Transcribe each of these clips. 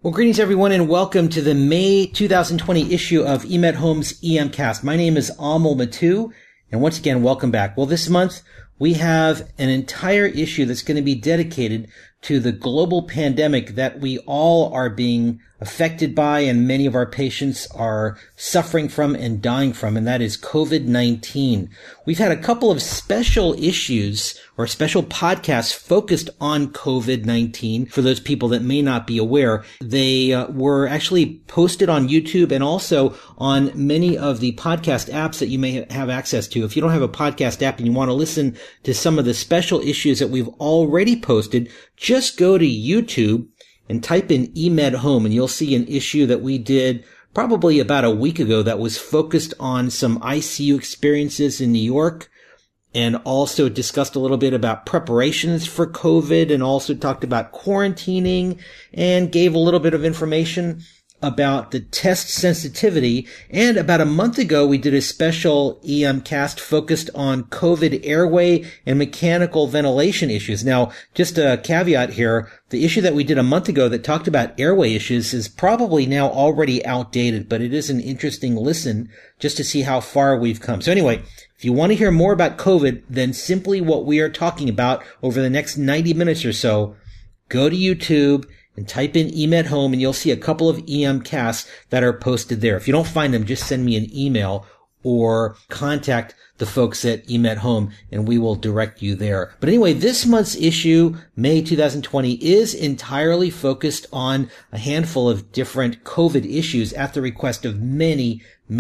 Well, greetings everyone and welcome to the May 2020 issue of eMedHome's EMcast. My name is Amal Mattu, and once again, welcome back. Well, this month we have an entire issue that's going to be dedicated to the global pandemic that we all are being affected by and many of our patients are suffering from and dying from, and that is COVID-19. We've had a couple of special issues or special podcasts focused on COVID-19 for those people that may not be aware. They were actually posted on YouTube and also on many of the podcast apps that you may have access to. If you don't have a podcast app and you want to listen to some of the special issues that we've already posted, just go to YouTube and type in eMedHome and you'll see an issue that we did probably about a week ago that was focused on some ICU experiences in New York and also discussed a little bit about preparations for COVID and also talked about quarantining and gave a little bit of information about the test sensitivity. And about a month ago, we did a special EMcast focused on COVID airway and mechanical ventilation issues. Now, just a caveat here, the issue that we did a month ago that talked about airway issues is probably now already outdated, but it is an interesting listen just to see how far we've come. So anyway, if you want to hear more about COVID than simply what we are talking about over the next 90 minutes or so, go to YouTube and type in eMedHome and you'll see a couple of EMcasts that are posted there. If you don't find them, just send me an email or contact the folks at eMedHome and we will direct you there. But anyway, this month's issue, May 2020, is entirely focused on a handful of different COVID issues at the request of many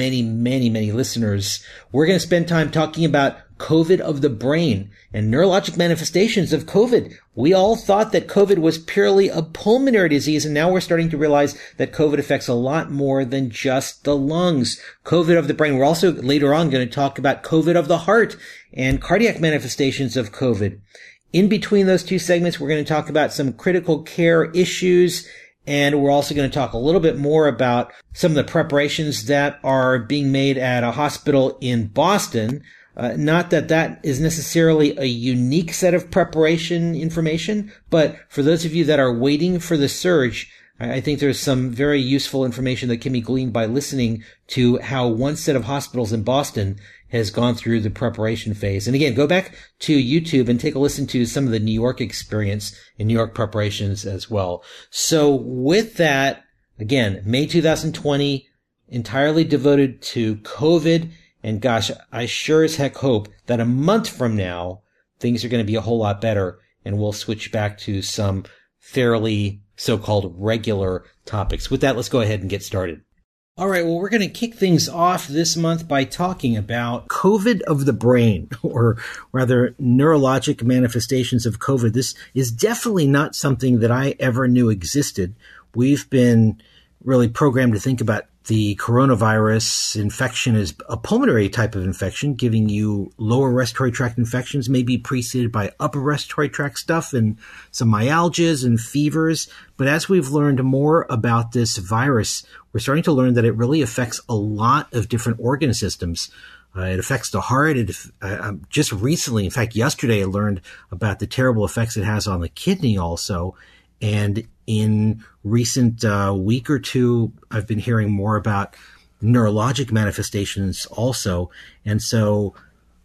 listeners. We're going to spend time talking about COVID of the brain and neurologic manifestations of COVID. We all thought that COVID was purely a pulmonary disease, and now we're starting to realize that COVID affects a lot more than just the lungs. COVID of the brain. We're also later on going to talk about COVID of the heart and cardiac manifestations of COVID. In between those two segments, we're going to talk about some critical care issues, and we're also going to talk a little bit more about some of the preparations that are being made at a hospital in Boston. Not that that is necessarily a unique set of preparation information, but for those of you that are waiting for the surge, I think there's some very useful information that can be gleaned by listening to how one set of hospitals in Boston has gone through the preparation phase. And again, go back to YouTube and take a listen to some of the New York experience and New York preparations as well. So with that, again, May 2020, entirely devoted to COVID. And gosh, I sure as heck hope that a month from now, things are going to be a whole lot better and we'll switch back to some fairly so-called regular topics. With that, let's go ahead and get started. All right, well, we're going to kick things off this month by talking about COVID of the brain, or rather neurologic manifestations of COVID. This is definitely not something that I ever knew existed. We've been really programmed to think about the coronavirus infection as a pulmonary type of infection, giving you lower respiratory tract infections, maybe preceded by upper respiratory tract stuff and some myalgias and fevers. But as we've learned more about this virus, we're starting to learn that it really affects a lot of different organ systems. It affects the heart. Just recently, in fact, yesterday, I learned about the terrible effects it has on the kidney also. And in recent week or two, I've been hearing more about neurologic manifestations also. And so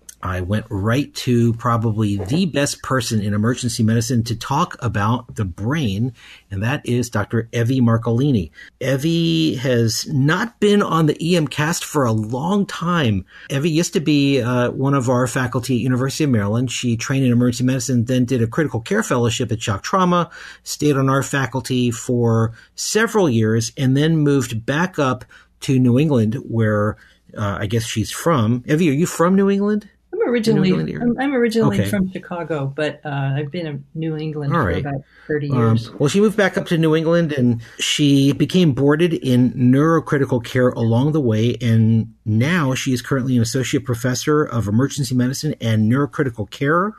I went right to probably the best person in emergency medicine to talk about the brain, and that is Dr. Evie Marcolini. Evie has not been on the EMcast for a long time. Evie used to be one of our faculty at University of Maryland. She trained in emergency medicine, then did a critical care fellowship at Shock Trauma, stayed on our faculty for several years, and then moved back up to New England, where I guess she's from. Evie, are you from New England? I'm originally from Chicago, but I've been in New England for about 30 years. Well, she moved back up to New England and she became boarded in neurocritical care along the way. And now she is currently an associate professor of emergency medicine and neurocritical care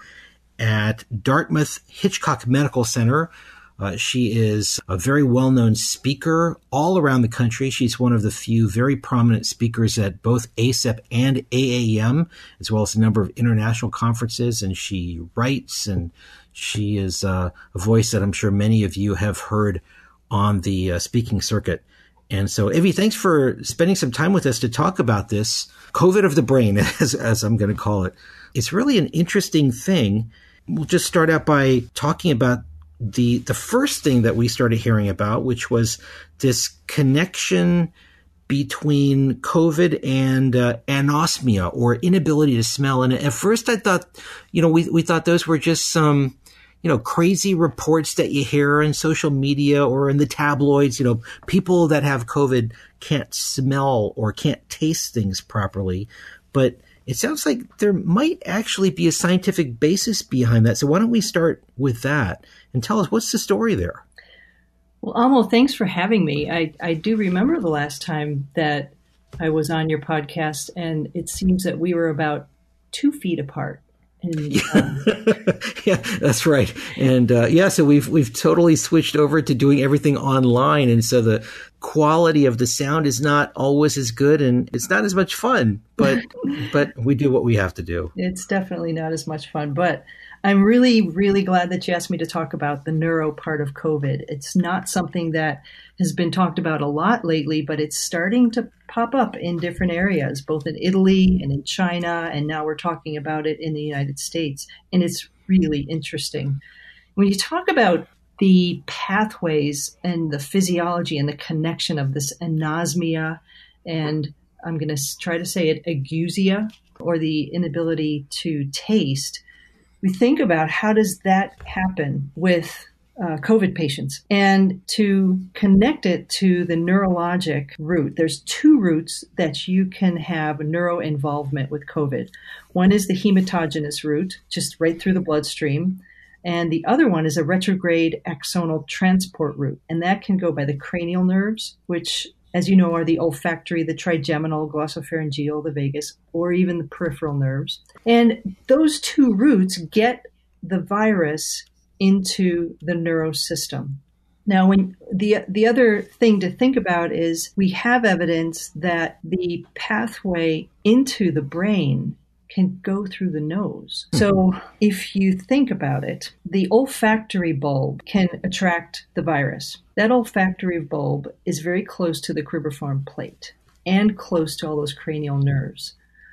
at Dartmouth Hitchcock Medical Center. She is a very well-known speaker all around the country. She's one of the few very prominent speakers at both ACEP and AAEM, as well as a number of international conferences. And she writes, and she is a voice that I'm sure many of you have heard on the speaking circuit. And so, Evie, thanks for spending some time with us to talk about this COVID of the brain, as I'm going to call it. It's really an interesting thing. We'll just start out by talking about the first thing that we started hearing about, which was this connection between COVID and anosmia, or inability to smell. And at first I thought, we thought those were just some, crazy reports that you hear on social media or in the tabloids. People that have COVID can't smell or can't taste things properly. But it sounds like there might actually be a scientific basis behind that. So why don't we start with that and tell us, what's the story there? Well, Amo, thanks for having me. I do remember the last time that I was on your podcast, and it seems that we were about 2 feet apart. And, yeah, that's right. And so we've totally switched over to doing everything online, and so the quality of the sound is not always as good, and it's not as much fun. But we do what we have to do. It's definitely not as much fun, but I'm really, really glad that you asked me to talk about the neuro part of COVID. It's not something that has been talked about a lot lately, but it's starting to pop up in different areas, both in Italy and in China, and now we're talking about it in the United States. And it's really interesting. When you talk about the pathways and the physiology and the connection of this anosmia, and I'm going to try to say it, ageusia, or the inability to taste, we think about how does that happen with COVID patients, and to connect it to the neurologic root. There's 2 routes that you can have neuro involvement with COVID. One is the hematogenous route, just right through the bloodstream. And the other one is a retrograde axonal transport route. And that can go by the cranial nerves, which, as you know, are the olfactory, the trigeminal, glossopharyngeal, the vagus, or even the peripheral nerves. And those 2 routes get the virus into the neurosystem. Now, when the other thing to think about is we have evidence that the pathway into the brain can go through the nose. So if you think about it, the olfactory bulb can attract the virus. That olfactory bulb is very close to the cribriform plate and close to all those cranial nerves.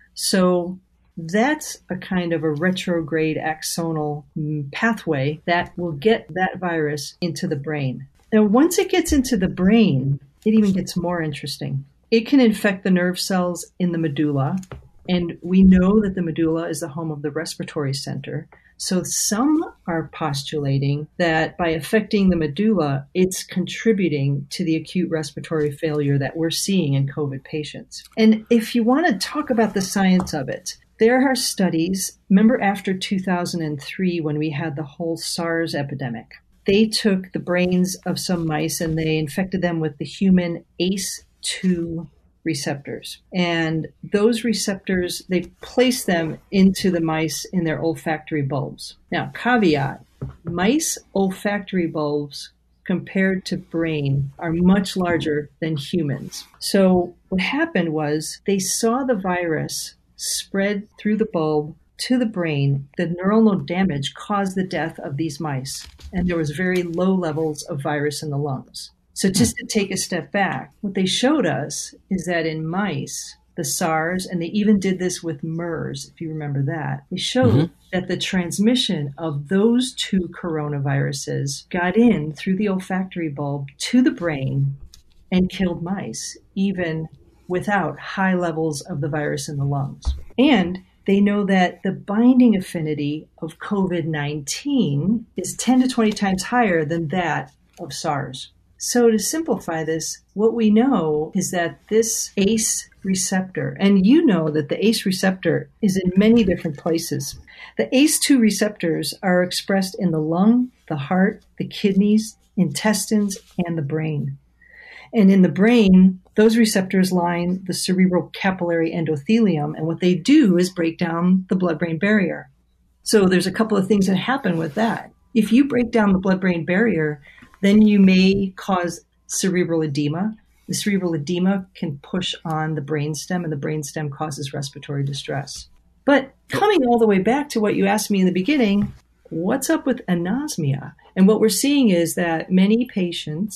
So that's a kind of a retrograde axonal pathway that will get that virus into the brain. Now, once it gets into the brain, it even gets more interesting. It can infect the nerve cells in the medulla, and we know that the medulla is the home of the respiratory center. So some are postulating that by affecting the medulla, it's contributing to the acute respiratory failure that we're seeing in COVID patients. And if you want to talk about the science of it, there are studies. Remember after 2003 when we had the whole SARS epidemic? They took the brains of some mice and they infected them with the human ACE2 receptors. And those receptors, they placed them into the mice in their olfactory bulbs. Now, caveat, mice olfactory bulbs compared to brain are much larger than humans. So what happened was they saw the virus spread through the bulb to the brain. The neuronal damage caused the death of these mice, and there was very low levels of virus in the lungs. So just to take a step back, what they showed us is that in mice, the SARS, and they even did this with MERS, if you remember that, they showed that the transmission of those 2 coronaviruses got in through the olfactory bulb to the brain and killed mice, even without high levels of the virus in the lungs. And they know that the binding affinity of COVID-19 is 10 to 20 times higher than that of SARS. So to simplify this, what we know is that this ACE receptor, and you know that the ACE receptor is in many different places. The ACE2 receptors are expressed in the lung, the heart, the kidneys, intestines, and the brain. And in the brain, those receptors line the cerebral capillary endothelium, and what they do is break down the blood-brain barrier. So there's a couple of things that happen with that. If you break down the blood-brain barrier, then you may cause cerebral edema. The cerebral edema can push on the brainstem, and the brainstem causes respiratory distress. But coming all the way back to what you asked me in the beginning, what's up with anosmia? And what we're seeing is that many patients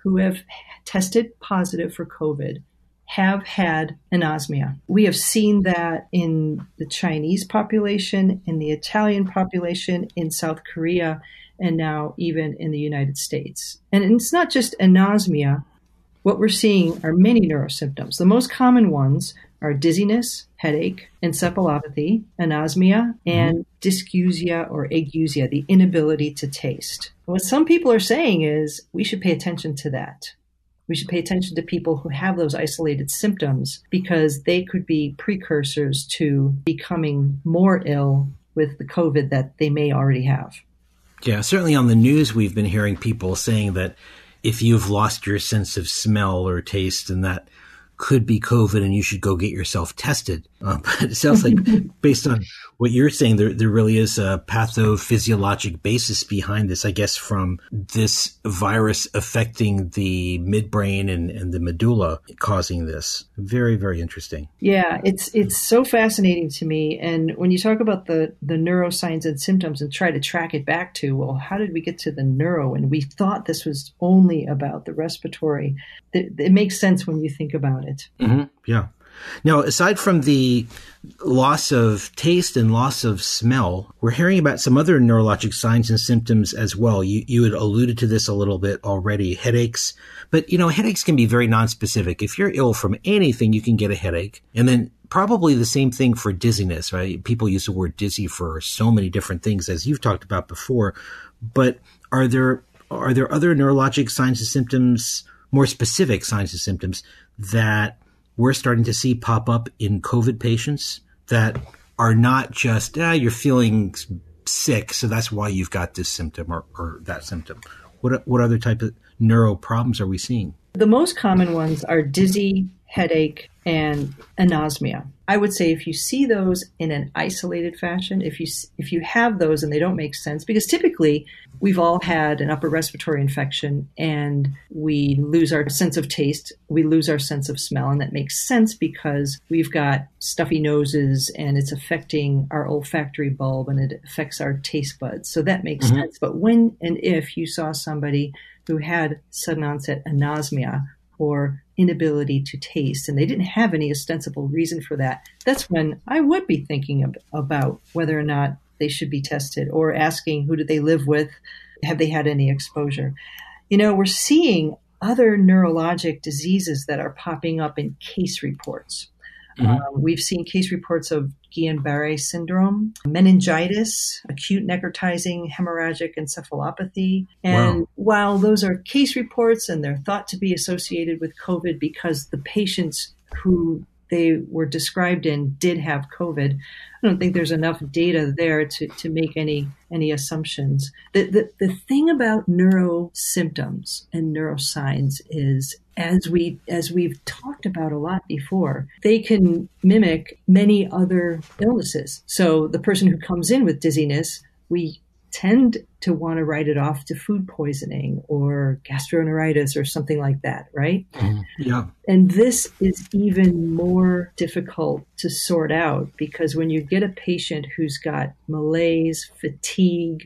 who have tested positive for COVID have had anosmia. We have seen that in the Chinese population, in the Italian population, in South Korea, and now even in the United States. And it's not just anosmia. What we're seeing are many neurosymptoms. The most common ones are dizziness, headache, encephalopathy, anosmia, and dysgeusia or agusia, the inability to taste. What some people are saying is we should pay attention to that. We should pay attention to people who have those isolated symptoms because they could be precursors to becoming more ill with the COVID that they may already have. Yeah, certainly on the news, we've been hearing people saying that if you've lost your sense of smell or taste, then that could be COVID and you should go get yourself tested. But it sounds like based on what you're saying, there really is a pathophysiologic basis behind this, I guess, from this virus affecting the midbrain and the medulla causing this. Very, very interesting. Yeah, it's so fascinating to me. And when you talk about the neuroscience and symptoms and try to track it back to, well, how did we get to the neuro? And we thought this was only about the respiratory. It makes sense when you think about it. Mm-hmm. Yeah. Now, aside from the loss of taste and loss of smell, we're hearing about some other neurologic signs and symptoms as well. You had alluded to this a little bit already, headaches. But, headaches can be very nonspecific. If you're ill from anything, you can get a headache. And then probably the same thing for dizziness, right? People use the word dizzy for so many different things, as you've talked about before. But are there other neurologic signs and symptoms, more specific signs and symptoms that we're starting to see pop up in COVID patients that are not just, you're feeling sick, so that's why you've got this symptom or that symptom? What other type of neuro problems are we seeing? The most common ones are dizzy, headache, and anosmia. I would say if you see those in an isolated fashion, if you have those and they don't make sense, because typically we've all had an upper respiratory infection and we lose our sense of taste, we lose our sense of smell, and that makes sense because we've got stuffy noses and it's affecting our olfactory bulb and it affects our taste buds. So that makes sense. But when and if you saw somebody who had sudden onset anosmia or inability to taste, and they didn't have any ostensible reason for that, that's when I would be thinking about whether or not they should be tested or asking who do they live with, have they had any exposure. We're seeing other neurologic diseases that are popping up in case reports. We've seen case reports of Guillain-Barré syndrome, meningitis, acute necrotizing hemorrhagic encephalopathy. And while those are case reports and they're thought to be associated with COVID because the patients who they were described in did have COVID, I don't think there's enough data there to make any assumptions. The thing about neuro symptoms and neuroscience is, as we've talked about a lot before, they can mimic many other illnesses. So the person who comes in with dizziness, we tend to want to write it off to food poisoning or gastroenteritis or something like that, right? Yeah. And this is even more difficult to sort out because when you get a patient who's got malaise, fatigue,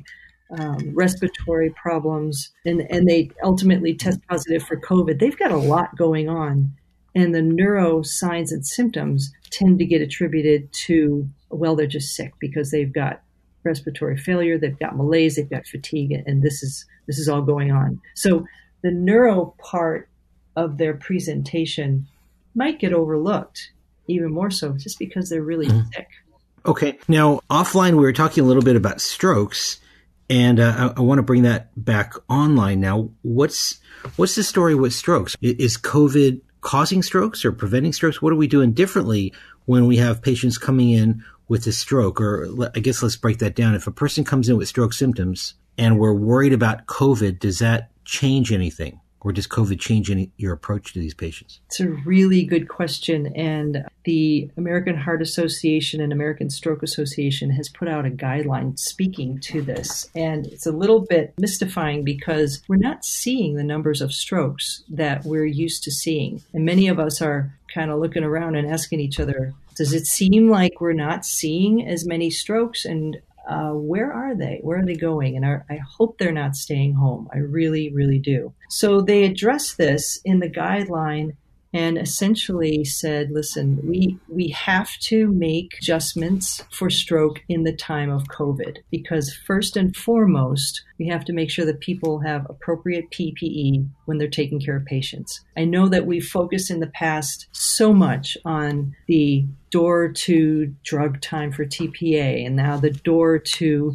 respiratory problems, and they ultimately test positive for COVID, they've got a lot going on. And the neuro signs and symptoms tend to get attributed to, well, they're just sick because they've got respiratory failure, they've got malaise, they've got fatigue, and this is all going on. So the neuro part of their presentation might get overlooked even more so just because they're really sick. Okay. Now, offline, we were talking a little bit about strokes, and I want to bring that back online now. What's the story with strokes? Is COVID causing strokes or preventing strokes? What are we doing differently when we have patients coming in with a stroke? Or I guess let's break that down. If a person comes in with stroke symptoms and we're worried about COVID, does that change anything? Or does COVID change your approach to these patients? It's a really good question. And the American Heart Association and American Stroke Association has put out a guideline speaking to this. And it's a little bit mystifying because we're not seeing the numbers of strokes that we're used to seeing. And many of us are kind of looking around and asking each other, does it seem like we're not seeing as many strokes? And where are they? Where are they going? And I hope they're not staying home. I really, really do. So they address this in the guideline and essentially said, listen, we have to make adjustments for stroke in the time of COVID, because first and foremost, we have to make sure that people have appropriate PPE when they're taking care of patients. I know that we've focused in the past so much on the door to drug time for TPA, and now the door to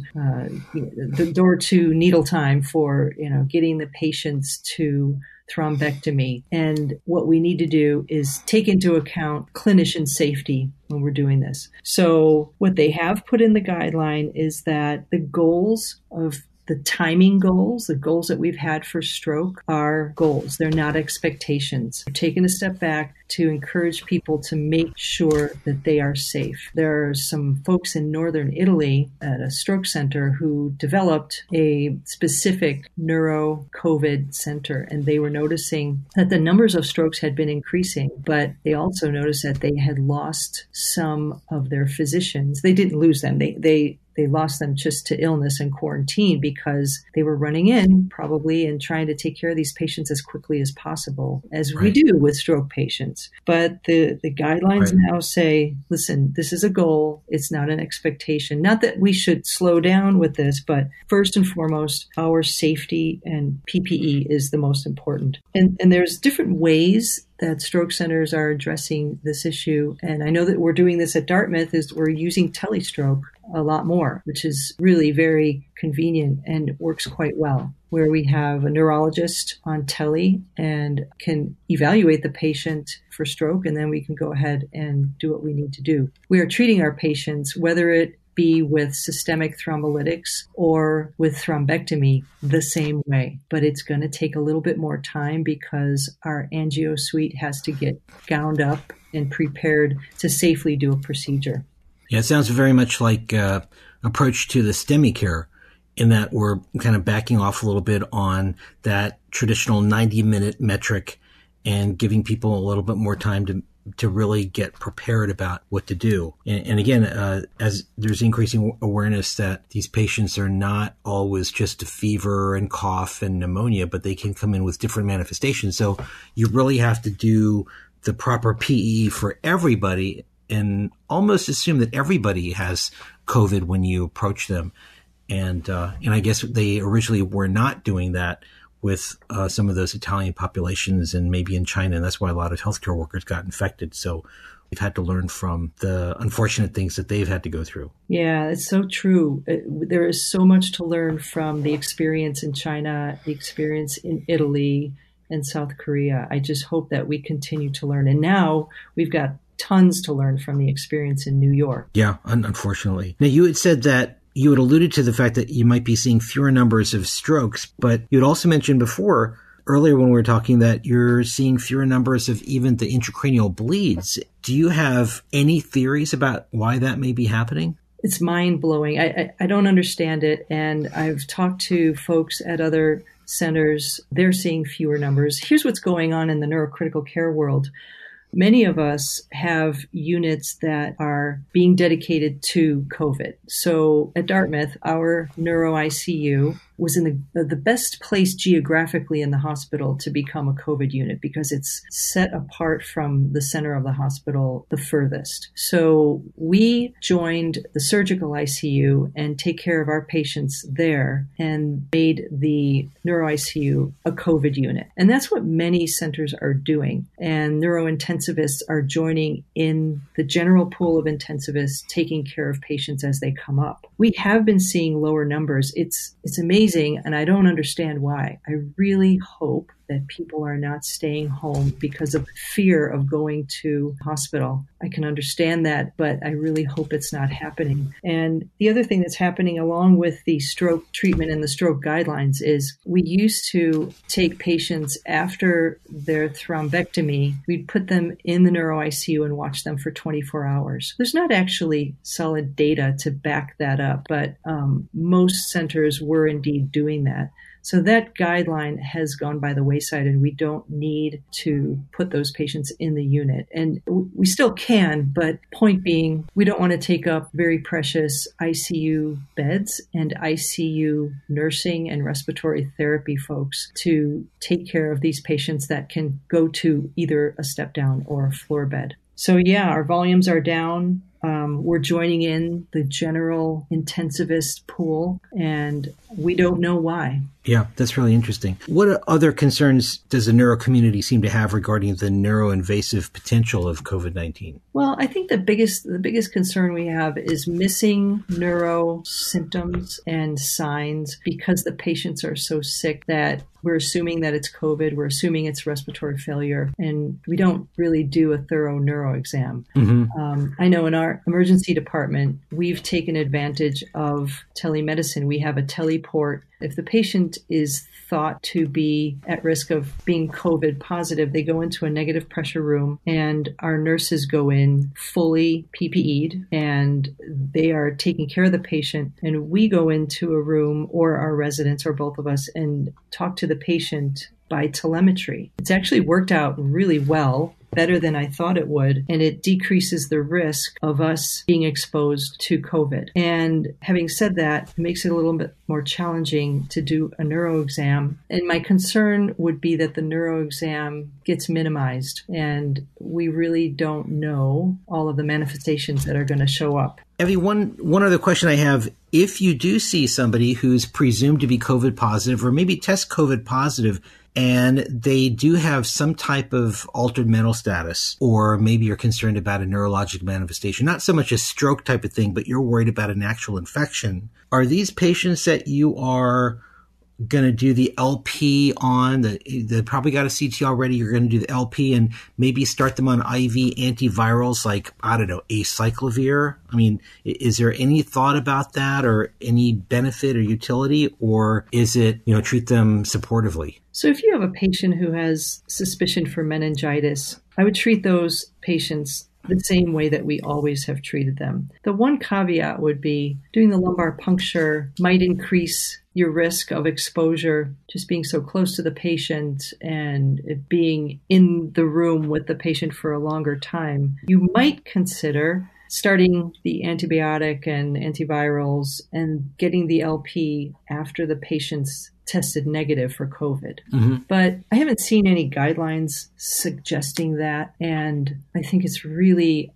needle time for getting the patients to thrombectomy. And what we need to do is take into account clinician safety when we're doing this. So what they have put in the guideline is that the goals of the timing goals, the goals that we've had for stroke, are goals. They're not expectations. We're taking a step back to encourage people to make sure that they are safe. There are some folks in northern Italy at a stroke center who developed a specific neuro-COVID center, and they were noticing that the numbers of strokes had been increasing, but they also noticed that they had lost some of their physicians. They didn't lose them. They lost them just to illness and quarantine because they were running in probably and trying to take care of these patients as quickly as possible, as we do with stroke patients. But the guidelines now say, listen, this is a goal. It's not an expectation. Not that we should slow down with this, but first and foremost, our safety and PPE is the most important. And there's different ways that stroke centers are addressing this issue. And I know that we're doing this at Dartmouth is we're using telestroke a lot more, which is really very convenient and works quite well, where we have a neurologist on tele and can evaluate the patient for stroke, and then we can go ahead and do what we need to do. We are treating our patients, whether it be with systemic thrombolytics or with thrombectomy, the same way. But it's going to take a little bit more time because our angio suite has to get gowned up and prepared to safely do a procedure. Yeah, it sounds very much like approach to the STEMI care, in that we're kind of backing off a little bit on that traditional 90-minute metric and giving people a little bit more time to really get prepared about what to do. And again, as there's increasing awareness that these patients are not always just a fever and cough and pneumonia, but they can come in with different manifestations. So you really have to do the proper PE for everybody and almost assume that everybody has COVID when you approach them. And I guess they originally were not doing that with some of those Italian populations and maybe in China. And that's why a lot of healthcare workers got infected. So we've had to learn from the unfortunate things that they've had to go through. Yeah, it's so true. There is so much to learn from the experience in China, the experience in Italy and South Korea. I just hope that we continue to learn. And now we've got tons to learn from the experience in New York. Yeah, unfortunately. Now, you had said that you had alluded to the fact that you might be seeing fewer numbers of strokes, but you had also mentioned before, earlier when we were talking, that you're seeing fewer numbers of even the intracranial bleeds. Do you have any theories about why that may be happening? It's mind-blowing. I don't understand it, and I've talked to folks at other centers. They're seeing fewer numbers. Here's what's going on in the neurocritical care world. Many of us have units that are being dedicated to COVID. So at Dartmouth, our neuro ICU was in the best place geographically in the hospital to become a COVID unit because it's set apart from the center of the hospital the furthest. So we joined the surgical ICU and take care of our patients there and made the neuro ICU a COVID unit. And that's what many centers are doing. And neurointensivists are joining in the general pool of intensivists taking care of patients as they come up. We have been seeing lower numbers. It's amazing. And I don't understand why. I really hope that people are not staying home because of fear of going to hospital. I can understand that, but I really hope it's not happening. And the other thing that's happening along with the stroke treatment and the stroke guidelines is we used to take patients after their thrombectomy. We'd put them in the neuro ICU and watch them for 24 hours. There's not actually solid data to back that up, but most centers were indeed doing that. So that guideline has gone by the wayside, and we don't need to put those patients in the unit. And we still can, but point being, we don't want to take up very precious ICU beds and ICU nursing and respiratory therapy folks to take care of these patients that can go to either a step down or a floor bed. So yeah, our volumes are down. We're joining in the general intensivist pool, and we don't know why. Yeah, that's really interesting. What other concerns does the neuro community seem to have regarding the neuroinvasive potential of COVID-19? Well, I think the biggest concern we have is missing neuro symptoms and signs because the patients are so sick that we're assuming that it's COVID, we're assuming it's respiratory failure, and we don't really do a thorough neuro exam. I know in our emergency department, we've taken advantage of telemedicine. We have a teleport. If the patient is thought to be at risk of being COVID positive, they go into a negative pressure room, and our nurses go in fully PPE'd, and they are taking care of the patient. And we go into a room, or our residents, or both of us, and talk to the patient by telemetry. It's actually worked out really well, better than I thought it would, and it decreases the risk of us being exposed to COVID. And having said that, it makes it a little bit more challenging to do a neuro exam. And my concern would be that the neuro exam gets minimized, and we really don't know all of the manifestations that are going to show up. Evie, one other question I have. If you do see somebody who's presumed to be COVID positive or maybe test COVID positive, and they do have some type of altered mental status, or maybe you're concerned about a neurologic manifestation, not so much a stroke type of thing, but you're worried about an actual infection. Are these patients that you are going to do the LP on? They probably got a CT already. You're going to do the LP and maybe start them on IV antivirals like, I don't know, acyclovir. I mean, is there any thought about that or any benefit or utility, or is it, treat them supportively? So if you have a patient who has suspicion for meningitis, I would treat those patients the same way that we always have treated them. The one caveat would be doing the lumbar puncture might increase your risk of exposure, just being so close to the patient and it being in the room with the patient for a longer time. You might consider starting the antibiotic and antivirals and getting the LP after the patient's tested negative for COVID. But I haven't seen any guidelines suggesting that. And I think it's really,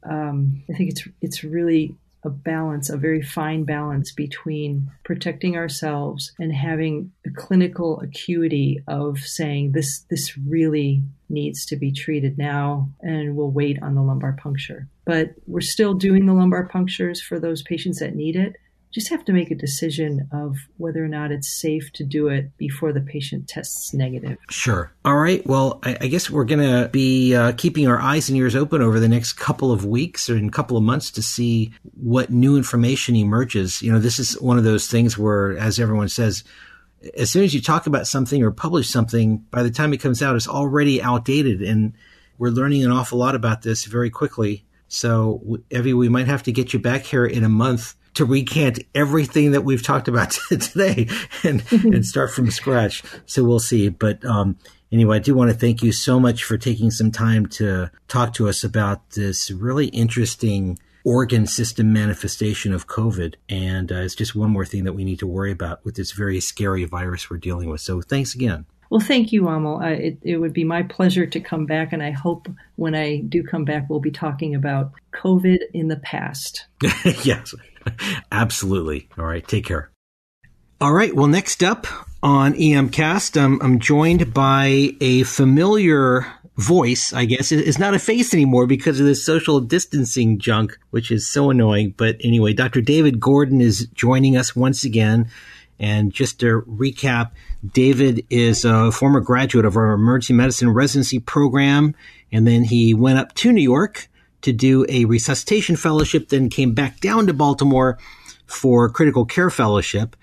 it's really a balance, a very fine balance between protecting ourselves and having a clinical acuity of saying this really needs to be treated now, and we'll wait on the lumbar puncture. But we're still doing the lumbar punctures for those patients that need it. Just have to make a decision of whether or not it's safe to do it before the patient tests negative. Sure. All right. Well, I guess we're going to be keeping our eyes and ears open over the next couple of weeks or in a couple of months to see what new information emerges. This is one of those things where, as everyone says, as soon as you talk about something or publish something, by the time it comes out, it's already outdated. And we're learning an awful lot about this very quickly. So, Evie, we might have to get you back here in a month to recant everything that we've talked about today and start from scratch. So we'll see. But anyway, I do want to thank you so much for taking some time to talk to us about this really interesting organ system manifestation of COVID. And it's just one more thing that we need to worry about with this very scary virus we're dealing with. So thanks again. Well, thank you, Amal. It would be my pleasure to come back, and I hope when I do come back, we'll be talking about COVID in the past. Yes, absolutely. All right, take care. All right, well, next up on EMCast, I'm joined by a familiar voice, I guess. It's not a face anymore because of this social distancing junk, which is so annoying. But anyway, Dr. David Gordon is joining us once again. And just to recap, David is a former graduate of our emergency medicine residency program, and then he went up to New York to do a resuscitation fellowship, then came back down to Baltimore for critical care fellowship.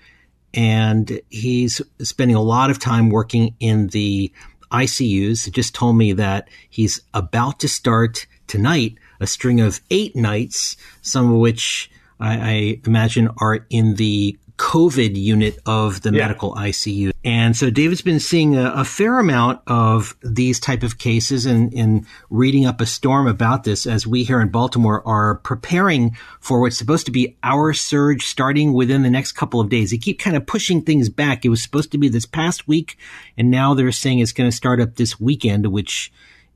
And he's spending a lot of time working in the ICUs. He just told me that he's about to start tonight a string of 8 nights, some of which I imagine are in the COVID unit of the medical ICU. And so David's been seeing a fair amount of these type of cases and reading up a storm about this as we here in Baltimore are preparing for what's supposed to be our surge starting within the next couple of days. They keep kind of pushing things back. It was supposed to be this past week, and now they're saying it's going to start up this weekend, which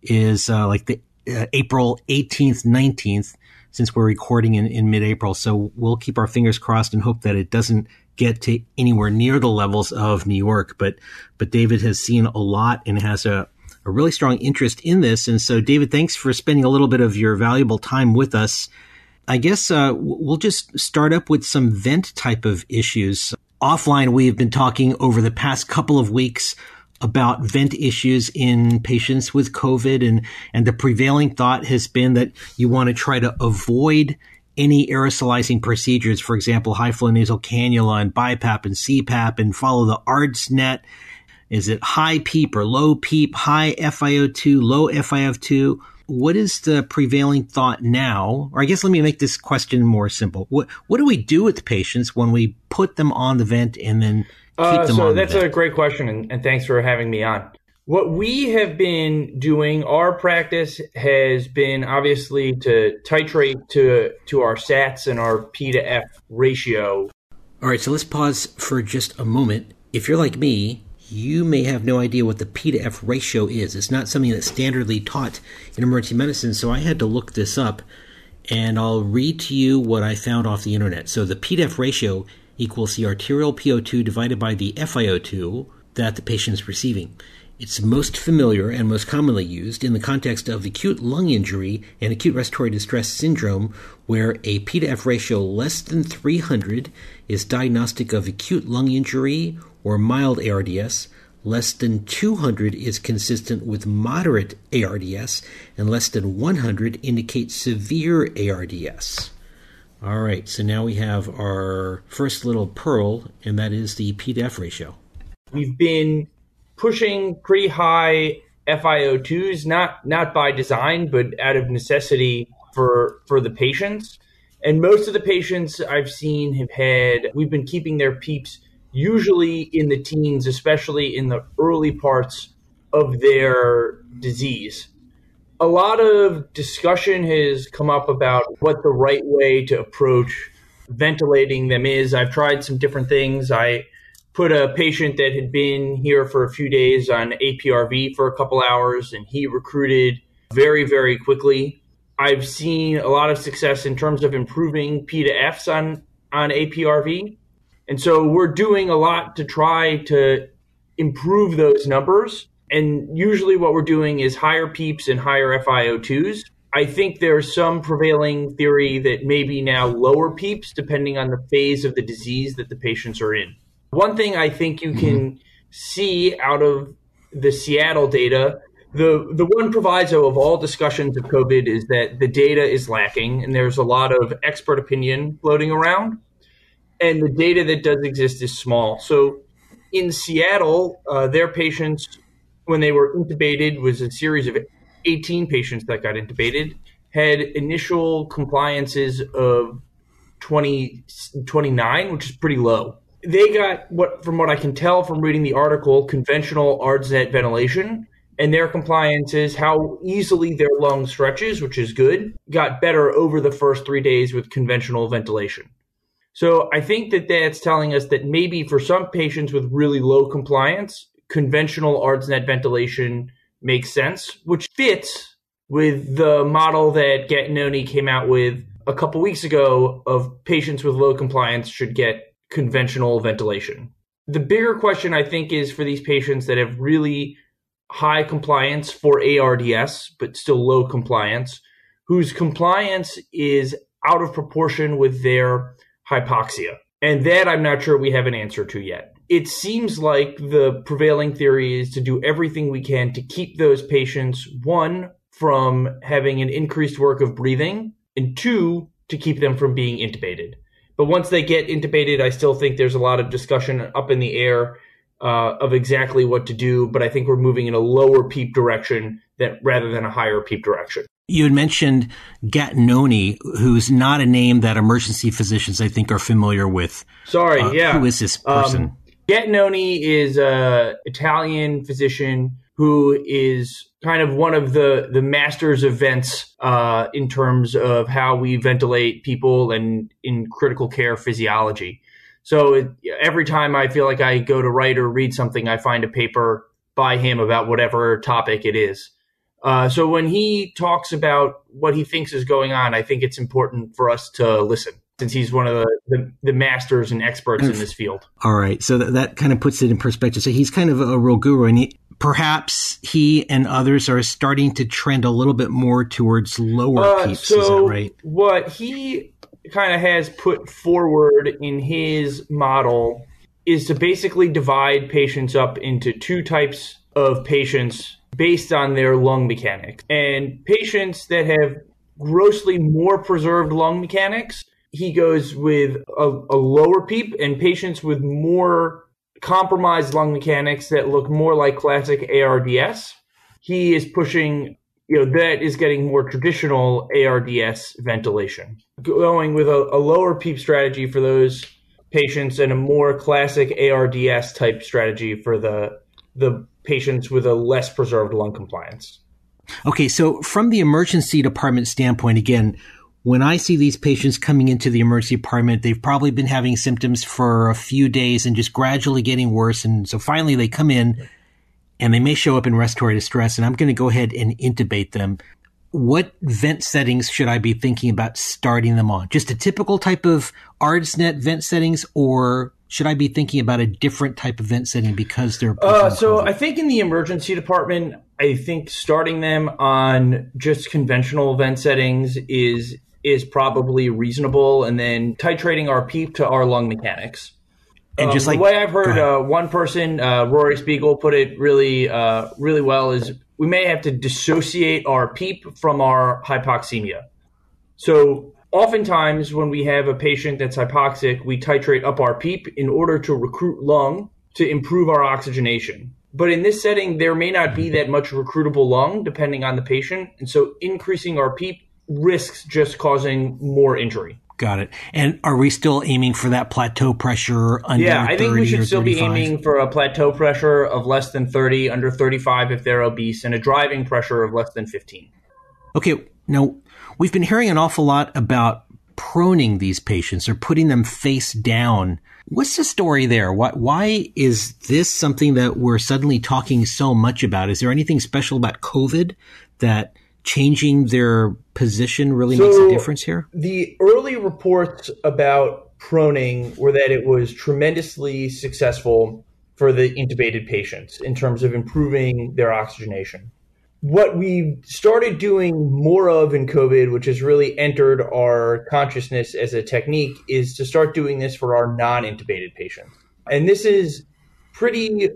is like the April 18th, 19th, since we're recording in mid-April. So we'll keep our fingers crossed and hope that it doesn't get to anywhere near the levels of New York. But David has seen a lot and has a really strong interest in this. And so, David, thanks for spending a little bit of your valuable time with us. I guess we'll just start up with some vent type of issues. Offline, we've been talking over the past couple of weeks about vent issues in patients with COVID. And the prevailing thought has been that you want to try to avoid any aerosolizing procedures, for example, high flow nasal cannula and BiPAP and CPAP, and follow the ARDSNet. Is it high PEEP or low PEEP, high FiO2, low FiO2? What is the prevailing thought now? Or I guess let me make this question more simple. What do we do with patients when we put them on the vent and then keep them so on the that's vent? a great question, and thanks for having me on. What we have been doing, our practice has been obviously to titrate to our SATs and our P to F ratio. All right, so let's pause for just a moment. If you're like me, you may have no idea what the P to F ratio is. It's not something that's standardly taught in emergency medicine, so I had to look this up, and I'll read to you what I found off the internet. So the P to F ratio equals the arterial PO2 divided by the FiO2 that the patient is receiving. It's most familiar and most commonly used in the context of acute lung injury and acute respiratory distress syndrome, where a P to F ratio less than 300 is diagnostic of acute lung injury or mild ARDS, less than 200 is consistent with moderate ARDS, and less than 100 indicates severe ARDS. All right, so now we have our first little pearl, and that is the P to F ratio. We've been pushing pretty high FiO2s, not by design, but out of necessity for the patients. And most of the patients I've seen we've been keeping their PEEPs usually in the teens, especially in the early parts of their disease. A lot of discussion has come up about what the right way to approach ventilating them is. I've tried some different things. I put a patient that had been here for a few days on APRV for a couple hours, and he recruited very, very quickly. I've seen a lot of success in terms of improving P to Fs on APRV. And so we're doing a lot to try to improve those numbers. And usually what we're doing is higher PEEPs and higher FiO2s. I think there's some prevailing theory that maybe now lower PEEPs, depending on the phase of the disease that the patients are in. One thing I think you can see out of the Seattle data, the one proviso of all discussions of COVID is that the data is lacking, and there's a lot of expert opinion floating around, and the data that does exist is small. So in Seattle, their patients, when they were intubated, was a series of 18 patients that got intubated, had initial compliances of 29, which is pretty low. They got, from what I can tell from reading the article, conventional ARDSNet ventilation, and their compliances, how easily their lung stretches, which is good, got better over the first 3 days with conventional ventilation. So I think that that's telling us that maybe for some patients with really low compliance, conventional ARDSNet ventilation makes sense, which fits with the model that Gattinoni came out with a couple weeks ago of patients with low compliance should get conventional ventilation. The bigger question, I think, is for these patients that have really high compliance for ARDS, but still low compliance, whose compliance is out of proportion with their hypoxia. And that I'm not sure we have an answer to yet. It seems like the prevailing theory is to do everything we can to keep those patients, one, from having an increased work of breathing, and two, to keep them from being intubated. But once they get intubated, I still think there's a lot of discussion up in the air of exactly what to do. But I think we're moving in a lower PEEP direction rather than a higher PEEP direction. You had mentioned Gattinoni, who's not a name that emergency physicians, I think, are familiar with. Sorry, yeah. Who is this person? Gattinoni is an Italian physician who is kind of one of the masters of vents in terms of how we ventilate people and in critical care physiology. So every time I feel like I go to write or read something, I find a paper by him about whatever topic it is. So when he talks about what he thinks is going on, I think it's important for us to listen, since he's one of the masters and experts in this field. All right. So that kind of puts it in perspective. So he's kind of a real guru, and perhaps he and others are starting to trend a little bit more towards lower peeps. Is that right? What he kind of has put forward in his model is to basically divide patients up into two types of patients based on their lung mechanics. And patients that have grossly more preserved lung mechanics, he goes with a lower PEEP, and patients with more compromised lung mechanics that look more like classic ARDS, he is pushing, that is getting more traditional ARDS ventilation. Going with a lower PEEP strategy for those patients and a more classic ARDS type strategy for the patients with a less preserved lung compliance. Okay, so from the emergency department standpoint, again, when I see these patients coming into the emergency department, they've probably been having symptoms for a few days and just gradually getting worse. And so finally they come in and they may show up in respiratory distress, and I'm going to go ahead and intubate them. What vent settings should I be thinking about starting them on? Just a typical type of ARDSNet vent settings, or should I be thinking about a different type of vent setting because they're so I think in the emergency department, I think starting them on just conventional vent settings is probably reasonable, and then titrating our PEEP to our lung mechanics. And just the way I've heard one person, Rory Spiegel, put it really well is we may have to dissociate our PEEP from our hypoxemia. So oftentimes when we have a patient that's hypoxic, we titrate up our PEEP in order to recruit lung to improve our oxygenation. But in this setting, there may not be that much recruitable lung depending on the patient. And so increasing our PEEP risks just causing more injury. Got it. And are we still aiming for that plateau pressure under 30 or 35? Yeah, I think we should still be aiming for a plateau pressure of less than 30, under 35 if they're obese, and a driving pressure of less than 15. Okay. Now, we've been hearing an awful lot about proning these patients or putting them face down. What's the story there? Why is this something that we're suddenly talking so much about? Is there anything special about COVID that changing their position really makes a difference here? The early reports about proning were that it was tremendously successful for the intubated patients in terms of improving their oxygenation. What we started doing more of in COVID, which has really entered our consciousness as a technique, is to start doing this for our non-intubated patients. And this is pretty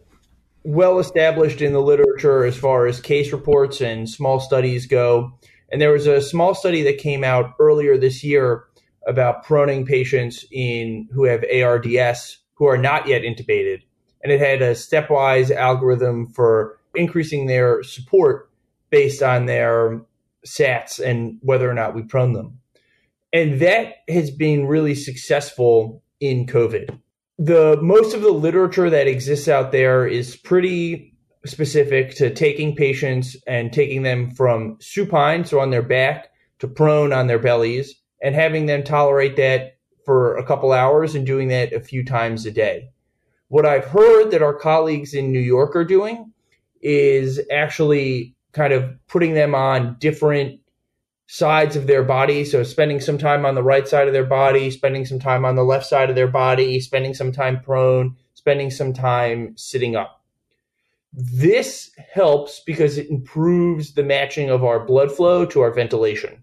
well established in the literature as far as case reports and small studies go. And there was a small study that came out earlier this year about proning patients who have ARDS who are not yet intubated. And it had a stepwise algorithm for increasing their support based on their SATs and whether or not we prone them. And that has been really successful in COVID. Most of the literature that exists out there is pretty specific to taking patients and taking them from supine, so on their back, to prone on their bellies, and having them tolerate that for a couple hours and doing that a few times a day. What I've heard that our colleagues in New York are doing is actually kind of putting them on different sides of their body. So spending some time on the right side of their body, spending some time on the left side of their body, spending some time prone, spending some time sitting up. This helps because it improves the matching of our blood flow to our ventilation.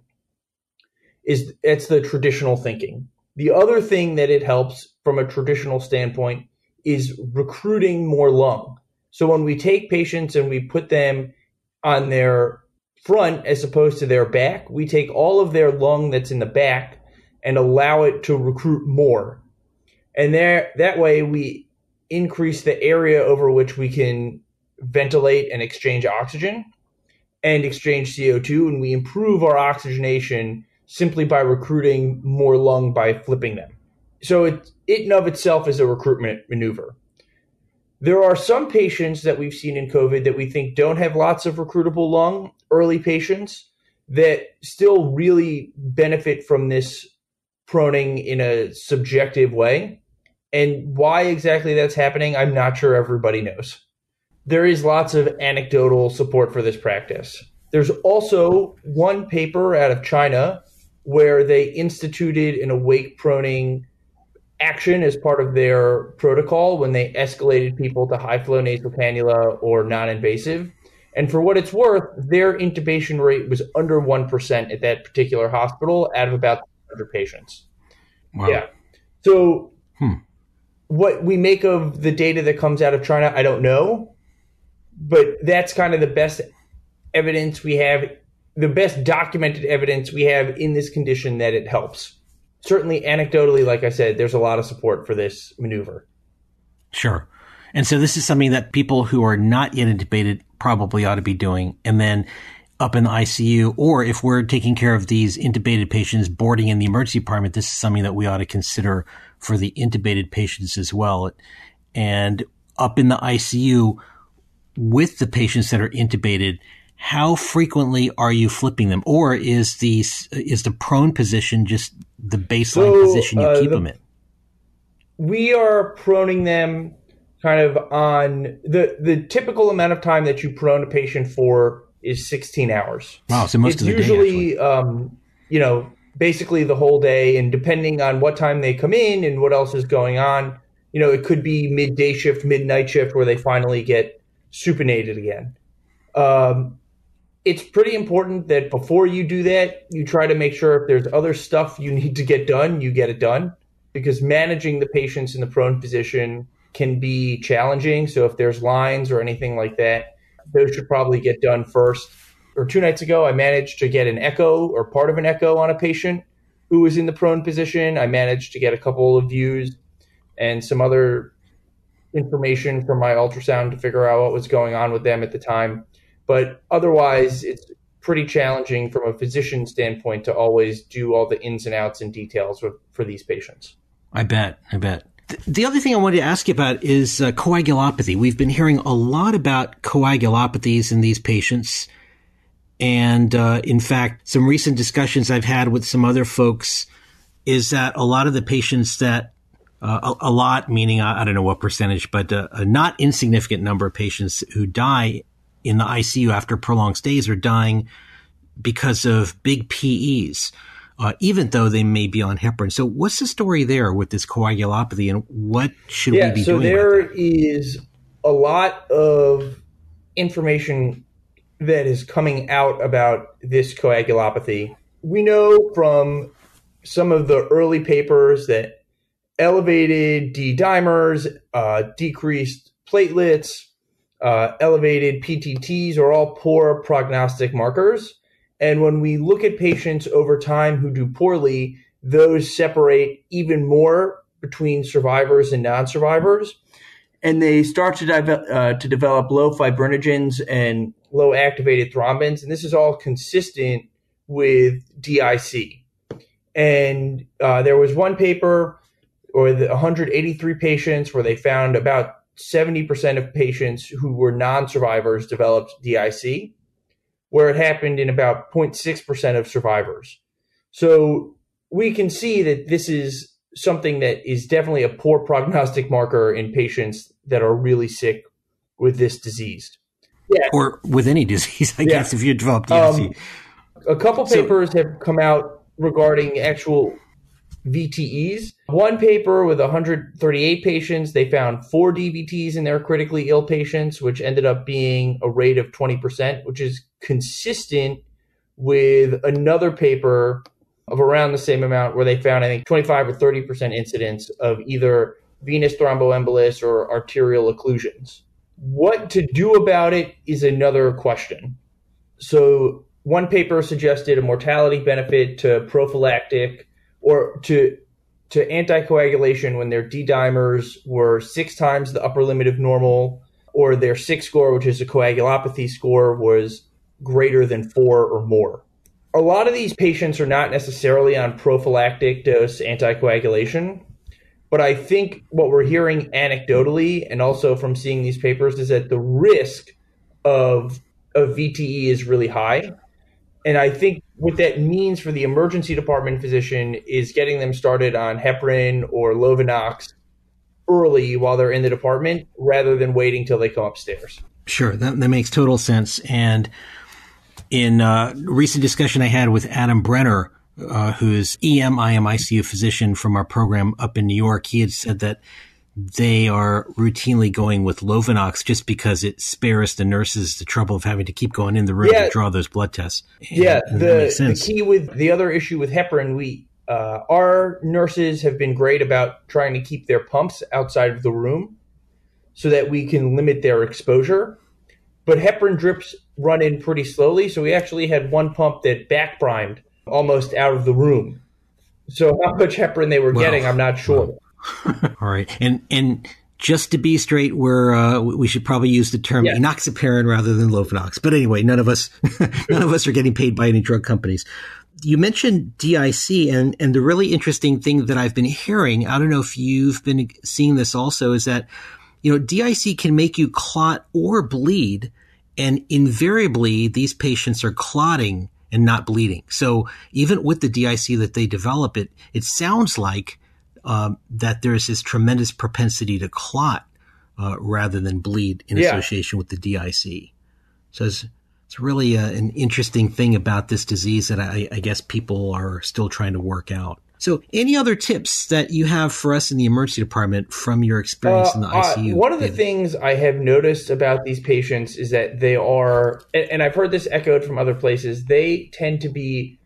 It's the traditional thinking. The other thing that it helps from a traditional standpoint is recruiting more lung. So when we take patients and we put them on their front as opposed to their back, we take all of their lung that's in the back and allow it to recruit more. And that way we increase the area over which we can ventilate and exchange oxygen. and exchange CO2, and we improve our oxygenation simply by recruiting more lung by flipping them. So it in of itself is a recruitment maneuver. There are some patients that we've seen in COVID that we think don't have lots of recruitable lung, early patients, that still really benefit from this proning in a subjective way. And why exactly that's happening, I'm not sure everybody knows. There is lots of anecdotal support for this practice. There's also one paper out of China where they instituted an awake proning action as part of their protocol when they escalated people to high flow nasal cannula or non-invasive. And for what it's worth, their intubation rate was under 1% at that particular hospital out of about 100 patients. Wow. Yeah. So what we make of the data that comes out of China, I don't know. But that's kind of the best evidence we have, the best documented evidence we have in this condition that it helps. Certainly anecdotally, like I said, there's a lot of support for this maneuver. Sure. And so this is something that people who are not yet intubated probably ought to be doing. And then up in the ICU, or if we're taking care of these intubated patients boarding in the emergency department, this is something that we ought to consider for the intubated patients as well. And up in the ICU with the patients that are intubated, how frequently are you flipping them? Or is the prone position just the baseline position you keep them in? We are proning them kind of on the typical amount of time that you prone a patient for is 16 hours. Wow, so most of the day, usually, basically the whole day, and depending on what time they come in and what else is going on, it could be midday shift, midnight shift where they finally get supinated again. It's pretty important that before you do that, you try to make sure if there's other stuff you need to get done, you get it done, because managing the patients in the prone position can be challenging. So if there's lines or anything like that, those should probably get done first. Or 2 nights ago, I managed to get an echo or part of an echo on a patient who was in the prone position. I managed to get a couple of views and some other information from my ultrasound to figure out what was going on with them at the time. But otherwise, it's pretty challenging from a physician standpoint to always do all the ins and outs and details for these patients. I bet. The other thing I wanted to ask you about is coagulopathy. We've been hearing a lot about coagulopathies in these patients. And in fact, some recent discussions I've had with some other folks is that a lot of the patients that a lot, meaning I don't know what percentage, but a not insignificant number of patients who die in the ICU after prolonged stays are dying because of big PEs, even though they may be on heparin. So what's the story there with this coagulopathy, and what should we be doing? So there is a lot of information that is coming out about this coagulopathy. We know from some of the early papers that elevated D-dimers, decreased platelets, elevated PTTs are all poor prognostic markers. And when we look at patients over time who do poorly, those separate even more between survivors and non-survivors. And they start to develop low fibrinogens and low activated thrombins. And this is all consistent with DIC. And there was one paper, or the 183 patients, where they found about 70% of patients who were non-survivors developed DIC, where it happened in about 0.6% of survivors. So we can see that this is something that is definitely a poor prognostic marker in patients that are really sick with this disease. Yeah. Or with any disease, I guess, if you develop DIC. A couple papers have come out regarding actual VTEs. One paper with 138 patients, they found 4 DVTs in their critically ill patients, which ended up being a rate of 20%, which is consistent with another paper of around the same amount where they found, I think, 25 or 30% incidence of either venous thromboembolus or arterial occlusions. What to do about it is another question. So one paper suggested a mortality benefit to prophylactic or to anticoagulation when their D-dimers were 6 times the upper limit of normal, or their SIC score, which is a coagulopathy score, was greater than 4 or more. A lot of these patients are not necessarily on prophylactic dose anticoagulation, but I think what we're hearing anecdotally and also from seeing these papers is that the risk of VTE is really high. And I think what that means for the emergency department physician is getting them started on heparin or Lovenox early while they're in the department rather than waiting till they come upstairs. Sure, that makes total sense. And in a recent discussion I had with Adam Brenner, who's IMICU physician from our program up in New York, he had said that they are routinely going with Lovenox just because it spares the nurses the trouble of having to keep going in the room to draw those blood tests. And the key with the other issue with heparin, our nurses have been great about trying to keep their pumps outside of the room so that we can limit their exposure. But heparin drips run in pretty slowly, so we actually had one pump that back primed almost out of the room. So how much heparin they were getting, I'm not sure. Wow. All right. And just to be straight, we should probably use the term enoxaparin rather than Lovenox. But anyway, none of us are getting paid by any drug companies. You mentioned DIC, and the really interesting thing that I've been hearing, I don't know if you've been seeing this also, is that, DIC can make you clot or bleed, and invariably these patients are clotting and not bleeding. So even with the DIC that they develop, it sounds like that there's this tremendous propensity to clot rather than bleed in association with the DIC. So it's really an interesting thing about this disease that I guess people are still trying to work out. So any other tips that you have for us in the emergency department from your experience in the ICU? One of the things I have noticed about these patients is that they are, and I've heard this echoed from other places, they tend to be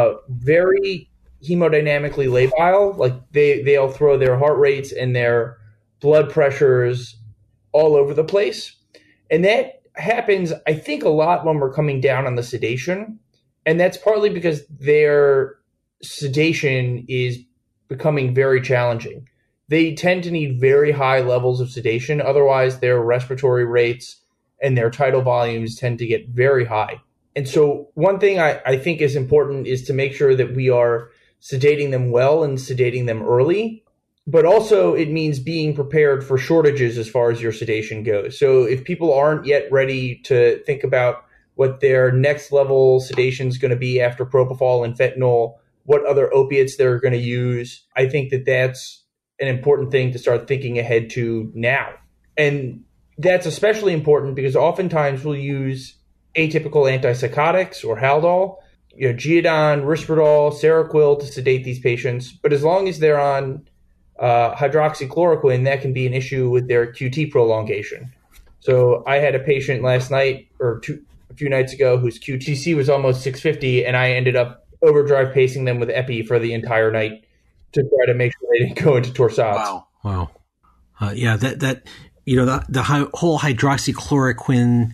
very hemodynamically labile. Like they'll throw their heart rates and their blood pressures all over the place. And that happens, I think, a lot when we're coming down on the sedation. And that's partly because their sedation is becoming very challenging. They tend to need very high levels of sedation. Otherwise, their respiratory rates and their tidal volumes tend to get very high. And so one thing I think is important is to make sure that we are sedating them well and sedating them early. But also it means being prepared for shortages as far as your sedation goes. So if people aren't yet ready to think about what their next level sedation is going to be after propofol and fentanyl, what other opiates they're going to use, I think that that's an important thing to start thinking ahead to now. And that's especially important because oftentimes we'll use atypical antipsychotics or Haldol, Geodon, Risperdal, Seroquel to sedate these patients. But as long as they're on hydroxychloroquine, that can be an issue with their QT prolongation. So I had a patient last night or a few nights ago whose QTC was almost 650, and I ended up overdrive pacing them with epi for the entire night to try to make sure they didn't go into torsades. Wow. The whole hydroxychloroquine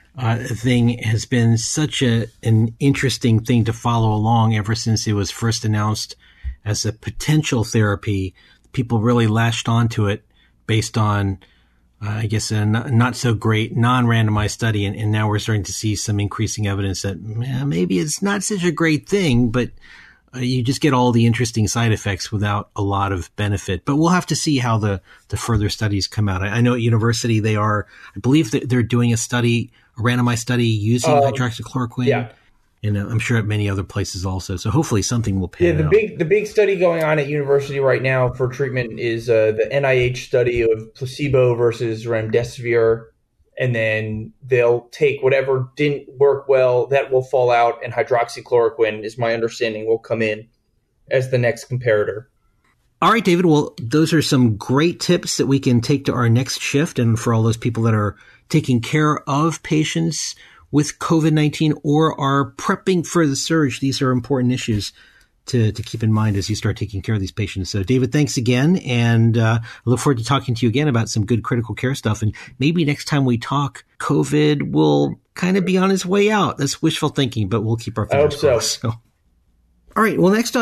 thing has been such an interesting thing to follow along ever since it was first announced as a potential therapy. People really latched onto it based on, I guess, a not so great non-randomized study. And now we're starting to see some increasing evidence that maybe it's not such a great thing, but you just get all the interesting side effects without a lot of benefit. But we'll have to see how the further studies come out. I know at university I believe that they're doing a randomized study using hydroxychloroquine. Yeah. And I'm sure at many other places also. So hopefully something will pan out. The big study going on at university right now for treatment is the NIH study of placebo versus remdesivir. And then they'll take whatever didn't work well, that will fall out, and hydroxychloroquine, is my understanding, will come in as the next comparator. All right, David. Well, those are some great tips that we can take to our next shift. And for all those people that are taking care of patients with COVID-19 or are prepping for the surge, these are important issues to keep in mind as you start taking care of these patients. So, David, thanks again. And I look forward to talking to you again about some good critical care stuff. And maybe next time we talk, COVID will kind of be on its way out. That's wishful thinking, but we'll keep our fingers crossed. So. All right. Well, next on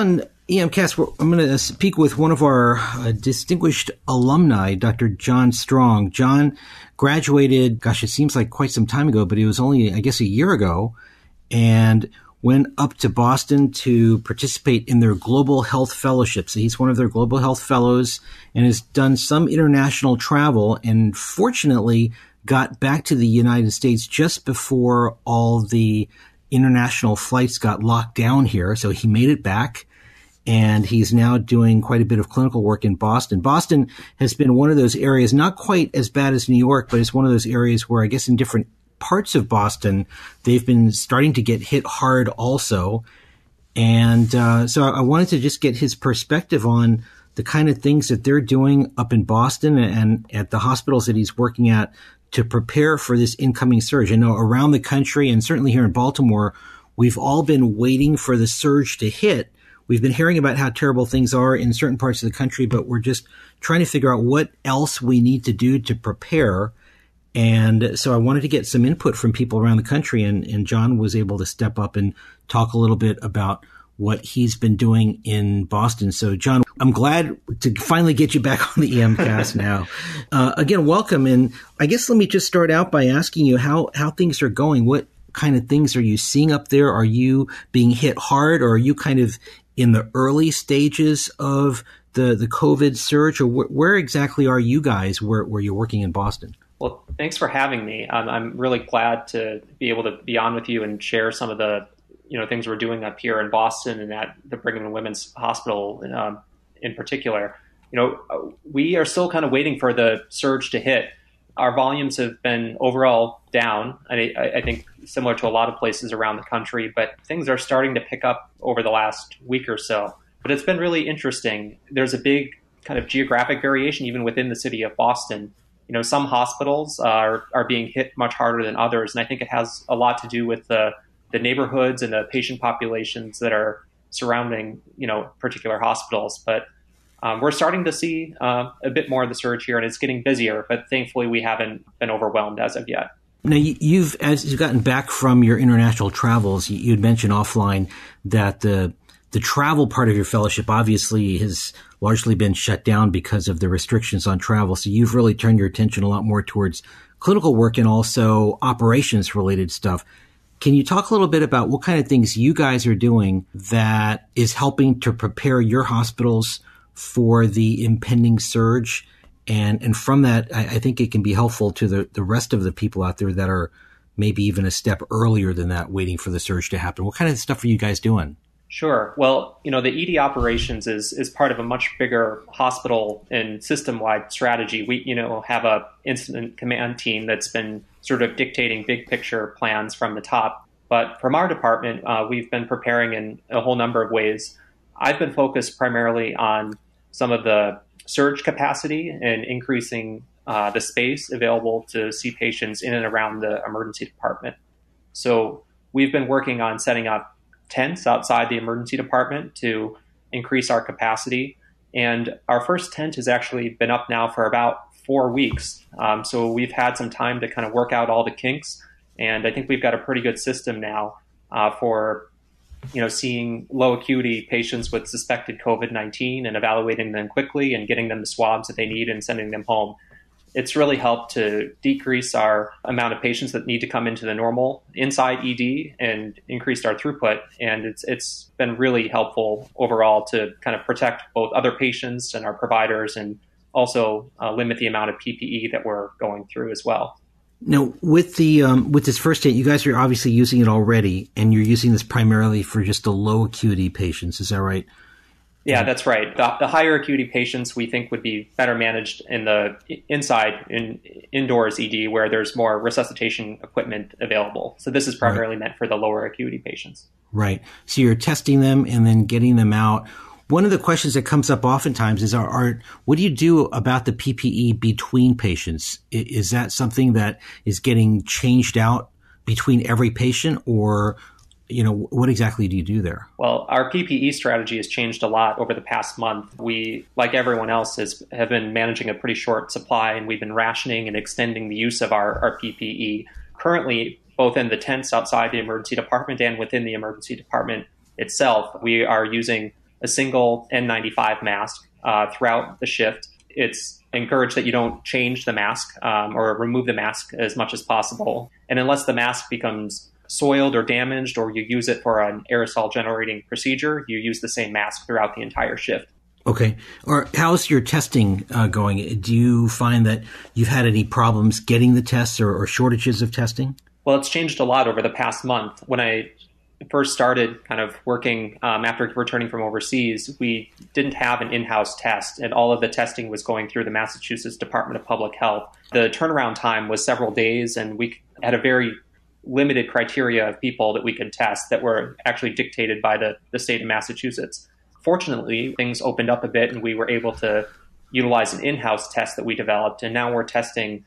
EMCast, I'm going to speak with one of our distinguished alumni, Dr. John Strong. John graduated, gosh, it seems like quite some time ago, but it was only, I guess, a year ago, and went up to Boston to participate in their Global Health Fellowship. So he's one of their Global Health Fellows and has done some international travel, and fortunately got back to the United States just before all the international flights got locked down here. So he made it back. And he's now doing quite a bit of clinical work in Boston. Boston has been one of those areas, not quite as bad as New York, but it's one of those areas where I guess in different parts of Boston, they've been starting to get hit hard also. And so I wanted to just get his perspective on the kind of things that they're doing up in Boston and at the hospitals that he's working at to prepare for this incoming surge. I know around the country and certainly here in Baltimore, we've all been waiting for the surge to hit. We've been hearing about how terrible things are in certain parts of the country, but we're just trying to figure out what else we need to do to prepare. And so I wanted to get some input from people around the country, and John was able to step up and talk a little bit about what he's been doing in Boston. So, John, I'm glad to finally get you back on the EMCast now. Again, welcome. And I guess let me just start out by asking you how things are going. What kind of things are you seeing up there? Are you being hit hard, or are you kind of in the early stages of the COVID surge, or where exactly are you guys where you're working in Boston? Well, thanks for having me. I'm really glad to be able to be on with you and share some of the things we're doing up here in Boston and at the Brigham and Women's Hospital in particular. We are still kind of waiting for the surge to hit. Our volumes have been overall down, I think similar to a lot of places around the country, but things are starting to pick up over the last week or so. But it's been really interesting. There's a big kind of geographic variation even within the city of Boston. Some hospitals are being hit much harder than others, and I think it has a lot to do with the neighborhoods and the patient populations that are surrounding, particular hospitals. But we're starting to see a bit more of the surge here, and it's getting busier, but thankfully we haven't been overwhelmed as of yet. Now, as you've gotten back from your international travels, you'd mentioned offline that the travel part of your fellowship obviously has largely been shut down because of the restrictions on travel. So you've really turned your attention a lot more towards clinical work and also operations related stuff. Can you talk a little bit about what kind of things you guys are doing that is helping to prepare your hospitals for the impending surge? And from that, I think it can be helpful to the rest of the people out there that are maybe even a step earlier than that, waiting for the surge to happen. What kind of stuff are you guys doing? Sure. Well, the ED operations is part of a much bigger hospital and system-wide strategy. We, have a incident command team that's been sort of dictating big picture plans from the top. But from our department, we've been preparing in a whole number of ways. I've been focused primarily on some of the surge capacity and increasing the space available to see patients in and around the emergency department. So we've been working on setting up tents outside the emergency department to increase our capacity. And our first tent has actually been up now for about 4 weeks. So we've had some time to kind of work out all the kinks. And I think we've got a pretty good system now for seeing low acuity patients with suspected COVID-19 and evaluating them quickly and getting them the swabs that they need and sending them home. It's really helped to decrease our amount of patients that need to come into the normal inside ED and increased our throughput. And it's been really helpful overall to kind of protect both other patients and our providers, and also limit the amount of PPE that we're going through as well. Now, with this first tent, you guys are obviously using it already, and you're using this primarily for just the low acuity patients. Is that right? Yeah, that's right. The higher acuity patients we think would be better managed in the indoors ED, where there's more resuscitation equipment available. So this is primarily meant for the lower acuity patients. Right. So you're testing them and then getting them out. One of the questions that comes up oftentimes is, what do you do about the PPE between patients? Is that something that is getting changed out between every patient, or what exactly do you do there? Well, our PPE strategy has changed a lot over the past month. We, like everyone else, have been managing a pretty short supply, and we've been rationing and extending the use of our PPE. Currently, both in the tents outside the emergency department and within the emergency department itself, we are using a single N95 mask throughout the shift. It's encouraged that you don't change the mask or remove the mask as much as possible. And unless the mask becomes soiled or damaged, or you use it for an aerosol generating procedure, you use the same mask throughout the entire shift. Okay. Or how's your testing going? Do you find that you've had any problems getting the tests or shortages of testing? Well, it's changed a lot over the past month. When I first started kind of working after returning from overseas, we didn't have an in-house test, and all of the testing was going through the Massachusetts Department of Public Health. The turnaround time was several days, and we had a very limited criteria of people that we could test that were actually dictated by the state of Massachusetts. Fortunately, things opened up a bit, and we were able to utilize an in-house test that we developed, and now we're testing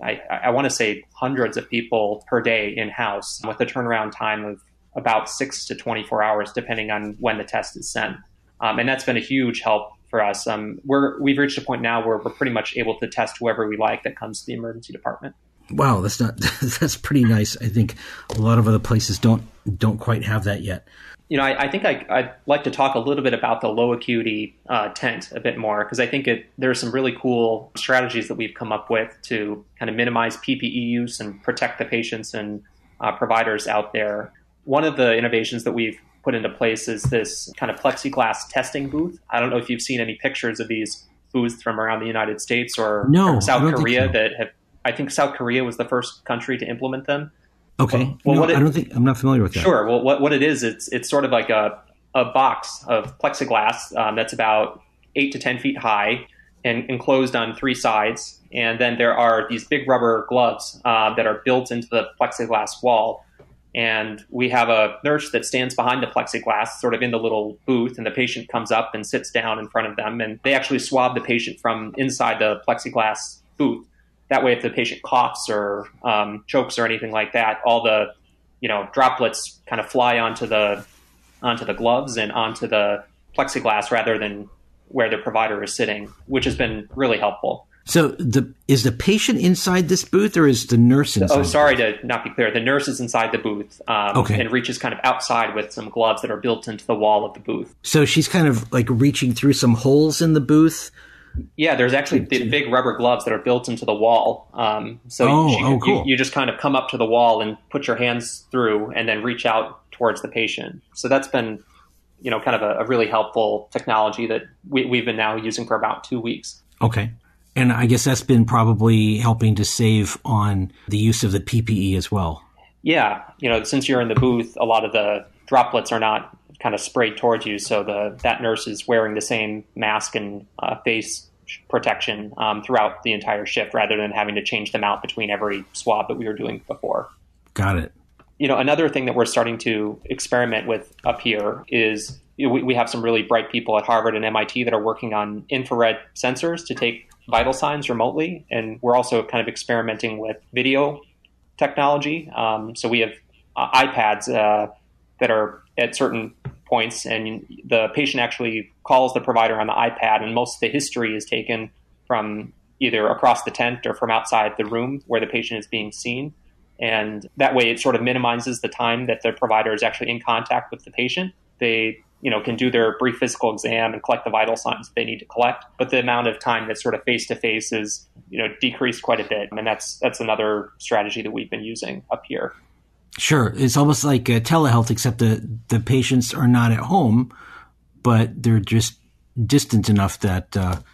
I want to say hundreds of people per day in-house with a turnaround time of about 6 to 24 hours, depending on when the test is sent. And that's been a huge help for us. We've reached a point now where we're pretty much able to test whoever we like that comes to the emergency department. Wow, that's pretty nice. I think a lot of other places don't quite have that yet. I think I'd like to talk a little bit about the low acuity tent a bit more, because I think there are some really cool strategies that we've come up with to kind of minimize PPE use and protect the patients and providers out there. One of the innovations that we've put into place is this kind of plexiglass testing booth. I don't know if you've seen any pictures of these booths from around the United States or from South Korea I think South Korea was the first country to implement them. Okay. Well, I'm not familiar with that. Sure. Well, what it is, it's sort of like a box of plexiglass that's about 8 to 10 feet high and enclosed on 3 sides. And then there are these big rubber gloves that are built into the plexiglass wall. And we have a nurse that stands behind the plexiglass, sort of in the little booth, and the patient comes up and sits down in front of them. And they actually swab the patient from inside the plexiglass booth. That way, if the patient coughs or chokes or anything like that, all the droplets kind of fly onto the gloves and onto the plexiglass rather than where the provider is sitting, which has been really helpful. So is the patient inside this booth or is the nurse inside? Oh, sorry to not be clear. The nurse is inside the booth and reaches kind of outside with some gloves that are built into the wall of the booth. So she's kind of like reaching through some holes in the booth? Yeah, there's actually the big rubber gloves that are built into the wall. Cool. You just kind of come up to the wall and put your hands through and then reach out towards the patient. So that's been, kind of a really helpful technology that we've been now using for about 2 weeks. Okay. And I guess that's been probably helping to save on the use of the PPE as well. Yeah. Since you're in the booth, a lot of the droplets are not kind of sprayed towards you. So that nurse is wearing the same mask and face protection throughout the entire shift rather than having to change them out between every swab that we were doing before. Got it. Another thing that we're starting to experiment with up here is we have some really bright people at Harvard and MIT that are working on infrared sensors to take vital signs remotely. And we're also kind of experimenting with video technology. So we have iPads that are at certain points, and the patient actually calls the provider on the iPad, and most of the history is taken from either across the tent or from outside the room where the patient is being seen. And that way it sort of minimizes the time that the provider is actually in contact with the patient. They can do their brief physical exam and collect the vital signs that they need to collect, but the amount of time that's sort of face-to-face is decreased quite a bit. And that's another strategy that we've been using up here. Sure. It's almost like telehealth, except the patients are not at home, but they're just distant enough that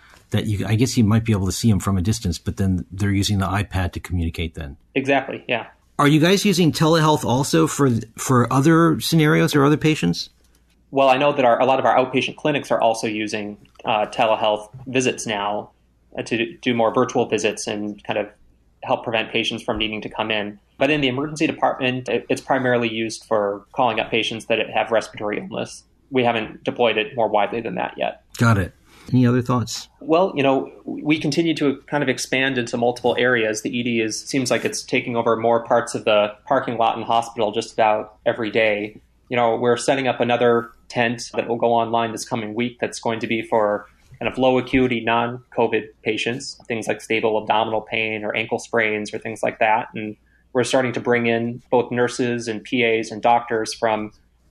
I guess you might be able to see them from a distance, but then they're using the iPad to communicate then. Exactly. Yeah. Are you guys using telehealth also for other scenarios or other patients? Well, I know that a lot of our outpatient clinics are also using telehealth visits now to do more virtual visits and kind of help prevent patients from needing to come in. But in the emergency department, it's primarily used for calling up patients that have respiratory illness. We haven't deployed it more widely than that yet. Got it. Any other thoughts? Well, we continue to kind of expand into multiple areas. The ED seems like it's taking over more parts of the parking lot in the hospital just about every day. We're setting up another tent that will go online this coming week that's going to be for kind of low acuity, non-COVID patients, things like stable abdominal pain or ankle sprains or things like that. And we're starting to bring in both nurses and PAs and doctors from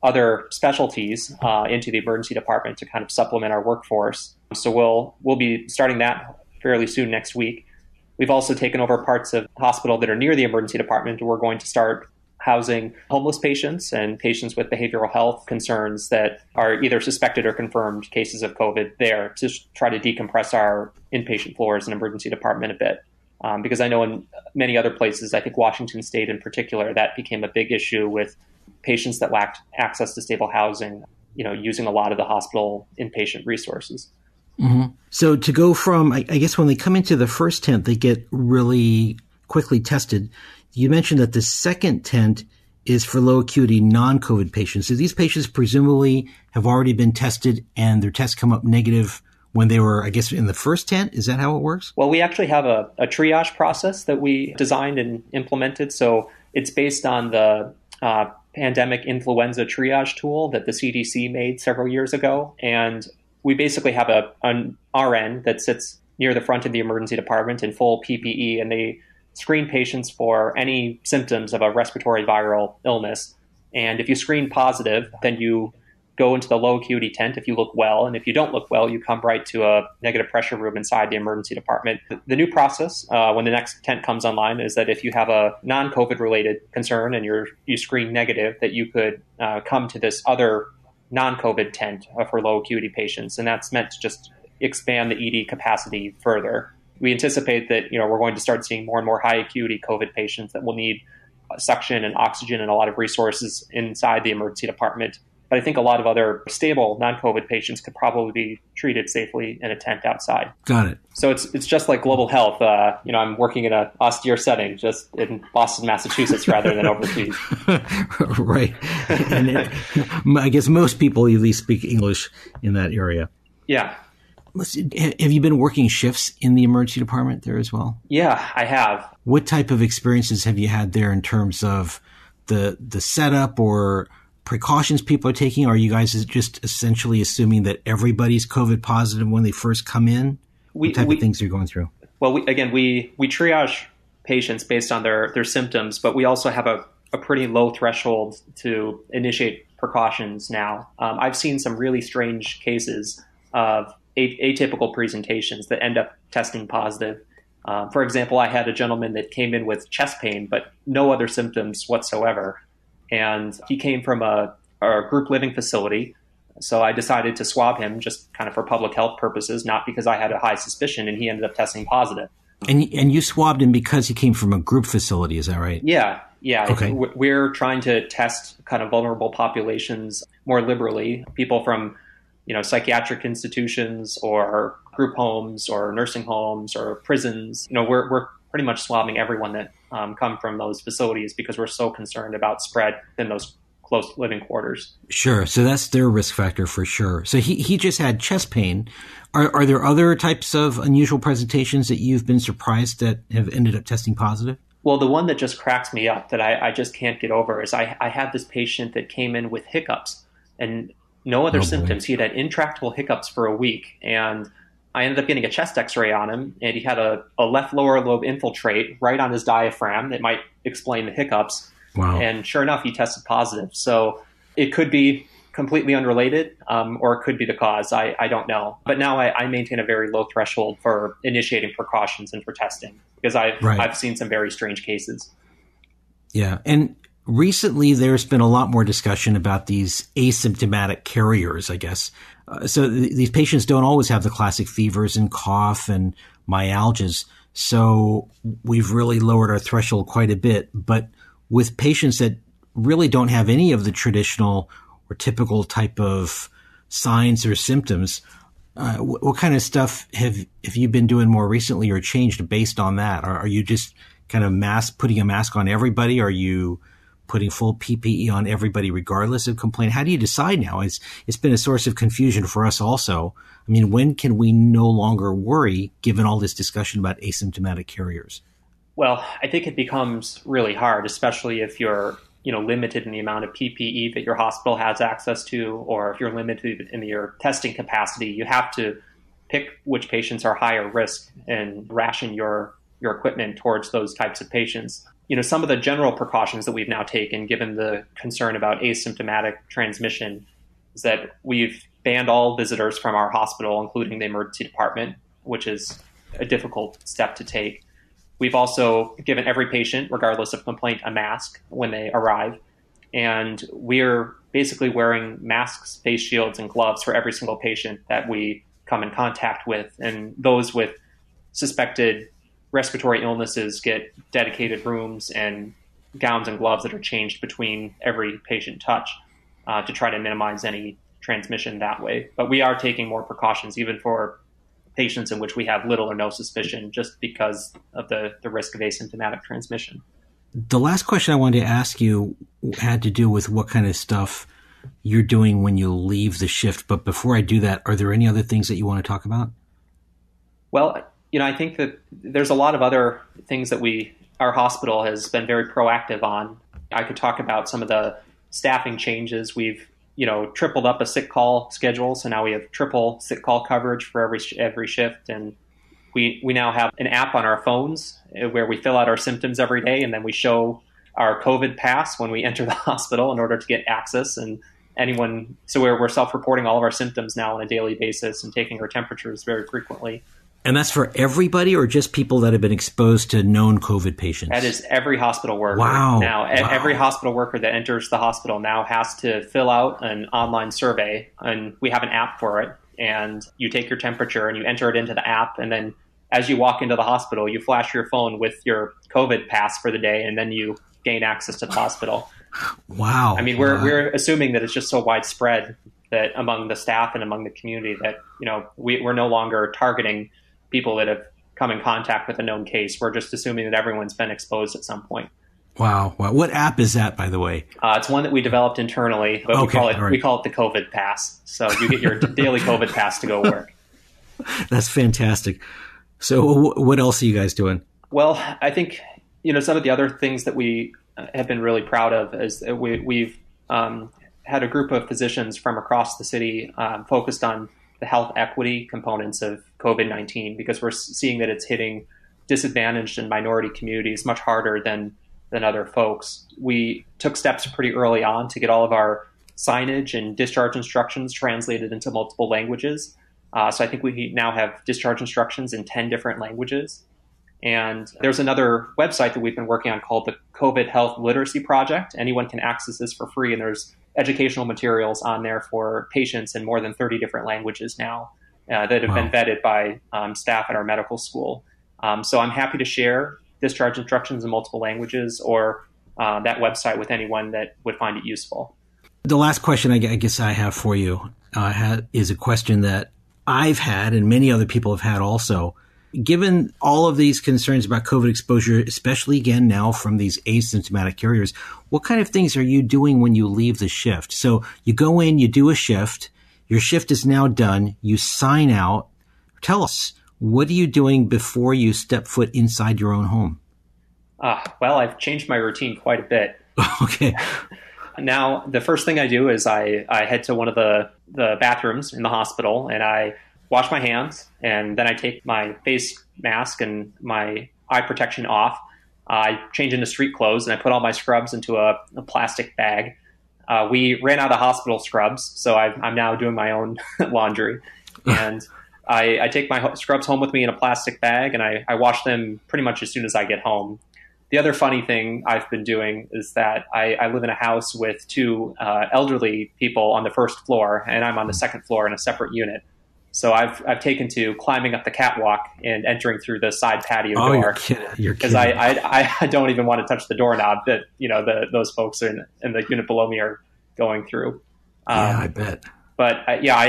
other specialties into the emergency department to kind of supplement our workforce. So we'll be starting that fairly soon next week. We've also taken over parts of the hospital that are near the emergency department. We're going to start housing homeless patients and patients with behavioral health concerns that are either suspected or confirmed cases of COVID there to try to decompress our inpatient floors and emergency department a bit. Because I know in many other places, I think Washington State in particular, that became a big issue with patients that lacked access to stable housing, using a lot of the hospital inpatient resources. Mm-hmm. So to go from, I guess when they come into the first tent, they get really quickly tested. You mentioned that the second tent is for low acuity non-COVID patients. So these patients presumably have already been tested and their tests come up negative when they were, I guess, in the first tent. Is that how it works? Well, we actually have a triage process that we designed and implemented. So it's based on the pandemic influenza triage tool that the CDC made several years ago. And we basically have an RN that sits near the front of the emergency department in full PPE, and they screen patients for any symptoms of a respiratory viral illness. And if you screen positive, then you go into the low acuity tent if you look well. And if you don't look well, you come right to a negative pressure room inside the emergency department. The new process, when the next tent comes online, is that if you have a non-COVID related concern and you screen negative, that you could come to this other non-COVID tent for low acuity patients. And that's meant to just expand the ED capacity further. We anticipate that, we're going to start seeing more and more high acuity COVID patients that will need suction and oxygen and a lot of resources inside the emergency department. But I think a lot of other stable non-COVID patients could probably be treated safely in a tent outside. Got it. So it's just like global health. I'm working in an austere setting, just in Boston, Massachusetts, rather than overseas. Right. And I guess most people at least speak English in that area. Yeah. Have you been working shifts in the emergency department there as well? Yeah, I have. What type of experiences have you had there in terms of the setup or precautions people are taking? Are you guys just essentially assuming that everybody's COVID positive when they first come in? What type of things are you going through? Well, we triage patients based on their symptoms, but we also have a pretty low threshold to initiate precautions now. I've seen some really strange cases of atypical presentations that end up testing positive. For example, I had a gentleman that came in with chest pain, but no other symptoms whatsoever. And he came from a group living facility. So I decided to swab him just kind of for public health purposes, not because I had a high suspicion, and he ended up testing positive. And you swabbed him because he came from a group facility, is that right? Yeah. Okay. We're trying to test kind of vulnerable populations more liberally, people from psychiatric institutions or group homes or nursing homes or prisons. We're pretty much swabbing everyone that come from those facilities because we're so concerned about spread in those close living quarters. Sure. So that's their risk factor for sure. So he just had chest pain. Are there other types of unusual presentations that you've been surprised that have ended up testing positive? Well, the one that just cracks me up that I just can't get over is I had this patient that came in with hiccups and no other symptoms. He had intractable hiccups for a week, and I ended up getting a chest x-ray on him, and he had a left lower lobe infiltrate right on his diaphragm that might explain the hiccups. Wow. And sure enough, he tested positive. So it could be completely unrelated, or it could be the cause. I don't know. But now I maintain a very low threshold for initiating precautions and for testing because I've seen some very strange cases. Yeah. And recently, there's been a lot more discussion about these asymptomatic carriers, I guess. So these patients don't always have the classic fevers and cough and myalgias. So we've really lowered our threshold quite a bit. But with patients that really don't have any of the traditional or typical type of signs or symptoms, what kind of stuff have you been doing more recently or changed based on that? Are you just kind of putting a mask on everybody? Are you putting full PPE on everybody regardless of complaint? How do you decide now? It's been a source of confusion for us also. I mean, when can we no longer worry given all this discussion about asymptomatic carriers? Well, I think it becomes really hard, especially if you're limited in the amount of PPE that your hospital has access to, or if you're limited in your testing capacity. You have to pick which patients are higher risk and ration your equipment towards those types of patients. some of the general precautions that we've now taken, given the concern about asymptomatic transmission, is that we've banned all visitors from our hospital, including the emergency department, which is a difficult step to take. We've also given every patient, regardless of complaint, a mask when they arrive. And we're basically wearing masks, face shields, and gloves for every single patient that we come in contact with. And those with suspected respiratory illnesses get dedicated rooms and gowns and gloves that are changed between every patient touch to try to minimize any transmission that way. But we are taking more precautions, even for patients in which we have little or no suspicion, just because of the risk of asymptomatic transmission. The last question I wanted to ask you had to do with what kind of stuff you're doing when you leave the shift. But before I do that, are there any other things that you want to talk about? Well, I think that there's a lot of other things that our hospital has been very proactive on. I could talk about some of the staffing changes. We've, tripled up a sick call schedule. So now we have triple sick call coverage for every shift. And we now have an app on our phones where we fill out our symptoms every day. And then we show our COVID pass when we enter the hospital in order to get access. And so we're self-reporting all of our symptoms now on a daily basis and taking our temperatures very frequently. And that's for everybody, or just people that have been exposed to known COVID patients? That is every hospital worker. Wow. Now, every hospital worker that enters the hospital now has to fill out an online survey, and we have an app for it. And you take your temperature and you enter it into the app. And then as you walk into the hospital, you flash your phone with your COVID pass for the day, and then you gain access to the hospital. Wow. I mean, we're assuming that it's just so widespread that among the staff and among the community that, we're no longer targeting people that have come in contact with a known case. We're just assuming that everyone's been exposed at some point. Wow. What app is that, by the way? It's one that we developed internally, but we call it the COVID Pass. So you get your daily COVID Pass to go work. That's fantastic. So what else are you guys doing? Well, I think, some of the other things that we have been really proud of is that we've had a group of physicians from across the city focused on the health equity components of COVID-19, because we're seeing that it's hitting disadvantaged and minority communities much harder than other folks. We took steps pretty early on to get all of our signage and discharge instructions translated into multiple languages. So I think we now have discharge instructions in 10 different languages. And there's another website that we've been working on called the COVID Health Literacy Project. Anyone can access this for free, and there's educational materials on there for patients in more than 30 different languages now that have been vetted by staff at our medical school. So I'm happy to share discharge instructions in multiple languages or that website with anyone that would find it useful. The last question I guess I have for you is a question that I've had and many other people have had also. Given all of these concerns about COVID exposure, especially again now from these asymptomatic carriers, what kind of things are you doing when you leave the shift? So you go in, you do a shift, your shift is now done, you sign out. Tell us, what are you doing before you step foot inside your own home? Well, I've changed my routine quite a bit. Okay. Now, the first thing I do is I head to one of the bathrooms in the hospital and I wash my hands, and then I take my face mask and my eye protection off. I change into street clothes and I put all my scrubs into a plastic bag. We ran out of hospital scrubs, so I'm now doing my own laundry. And I take my scrubs home with me in a plastic bag, and I wash them pretty much as soon as I get home. The other funny thing I've been doing is that I live in a house with two elderly people on the first floor, and I'm on the second floor in a separate unit. So I've taken to climbing up the catwalk and entering through the side patio door. You're kidding. Because I don't even want to touch the doorknob that those folks in the unit below me are going through. Yeah, I bet. But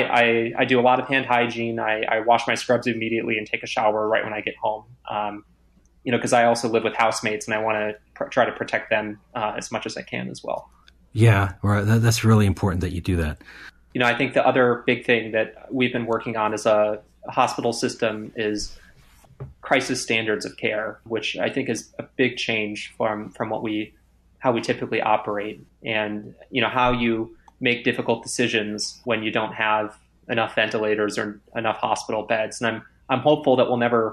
I do a lot of hand hygiene. I wash my scrubs immediately and take a shower right when I get home. Because I also live with housemates and I want to try to protect them as much as I can as well. Yeah, right. That's really important that you do that. I think the other big thing that we've been working on as a hospital system is crisis standards of care, which I think is a big change from how we typically operate, and how you make difficult decisions when you don't have enough ventilators or enough hospital beds. And I'm hopeful that we'll never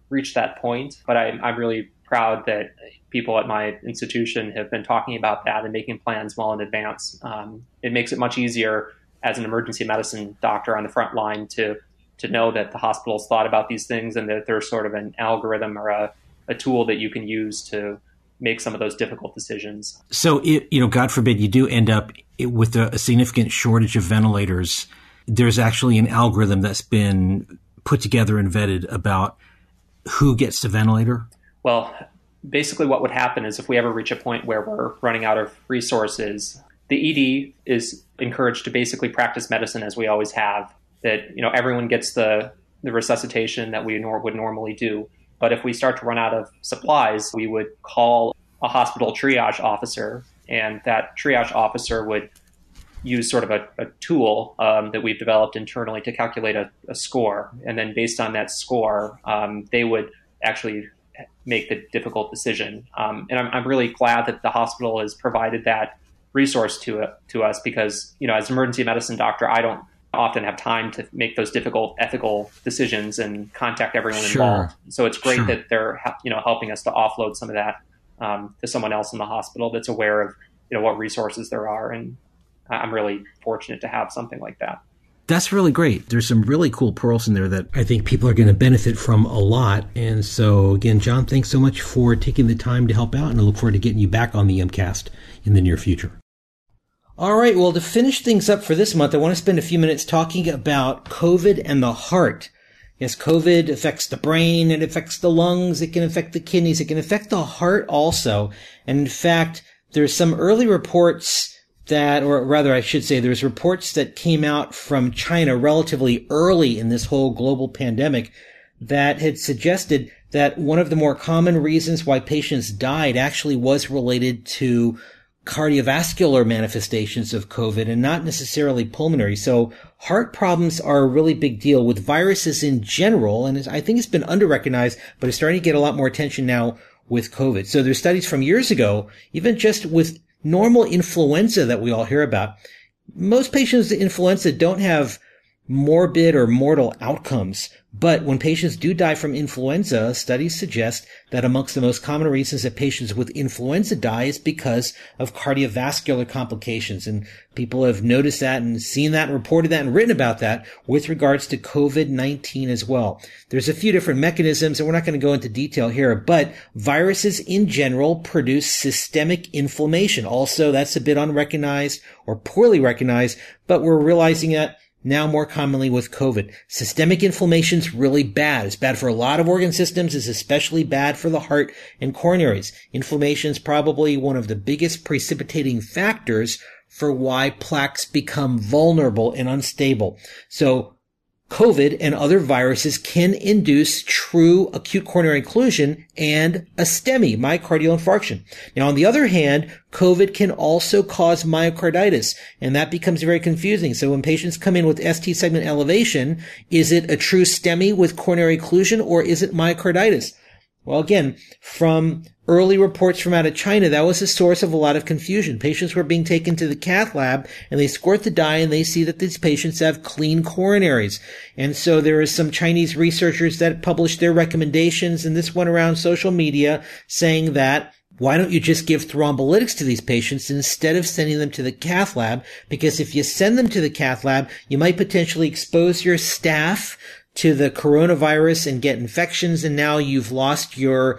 reached that point, but I'm really proud that people at my institution have been talking about that and making plans well in advance. It makes it much easier as an emergency medicine doctor on the front line to know that the hospital's thought about these things and that there's sort of an algorithm or a tool that you can use to make some of those difficult decisions. So, God forbid you do end up with a significant shortage of ventilators. There's actually an algorithm that's been put together and vetted about who gets the ventilator? Well, basically what would happen is if we ever reach a point where we're running out of resources, the ED is encouraged to basically practice medicine as we always have, that, everyone gets the resuscitation that we would normally do. But if we start to run out of supplies, we would call a hospital triage officer, and that triage officer would use sort of a tool that we've developed internally to calculate a score. And then based on that score, they would actually make the difficult decision. And I'm really glad that the hospital has provided that resource to us because, as an emergency medicine doctor, I don't often have time to make those difficult ethical decisions and contact everyone involved. So it's great that they're, helping us to offload some of that to someone else in the hospital that's aware of, what resources there are. And I'm really fortunate to have something like that. That's really great. There's some really cool pearls in there that I think people are going to benefit from a lot. And so, again, John, thanks so much for taking the time to help out, and I look forward to getting you back on the EMCast in the near future. All right, well, to finish things up for this month, I want to spend a few minutes talking about COVID and the heart. Yes, COVID affects the brain, it affects the lungs, it can affect the kidneys, it can affect the heart also. And in fact, there's some early reports or rather I should say there's reports that came out from China relatively early in this whole global pandemic that had suggested that one of the more common reasons why patients died actually was related to cardiovascular manifestations of COVID and not necessarily pulmonary. So heart problems are a really big deal with viruses in general. And I think it's been under-recognized, but it's starting to get a lot more attention now with COVID. So there's studies from years ago, even just with normal influenza that we all hear about. Most patients with influenza don't have morbid or mortal outcomes. But when patients do die from influenza, studies suggest that amongst the most common reasons that patients with influenza die is because of cardiovascular complications. And people have noticed that and seen that and reported that and written about that with regards to COVID-19 as well. There's a few different mechanisms, and we're not going to go into detail here, but viruses in general produce systemic inflammation. Also, that's a bit unrecognized or poorly recognized, but we're realizing that now more commonly with COVID. Systemic inflammation is really bad. It's bad for a lot of organ systems. It's especially bad for the heart and coronaries. Inflammation is probably one of the biggest precipitating factors for why plaques become vulnerable and unstable. So COVID and other viruses can induce true acute coronary occlusion and a STEMI, myocardial infarction. Now, on the other hand, COVID can also cause myocarditis, and that becomes very confusing. So when patients come in with ST segment elevation, is it a true STEMI with coronary occlusion, or is it myocarditis? Well, again, from early reports from out of China, that was the source of a lot of confusion. Patients were being taken to the cath lab and they squirt the dye and they see that these patients have clean coronaries. And so there is some Chinese researchers that published their recommendations, and this went around social media saying that why don't you just give thrombolytics to these patients instead of sending them to the cath lab? Because if you send them to the cath lab, you might potentially expose your staff to the coronavirus and get infections, and now you've lost your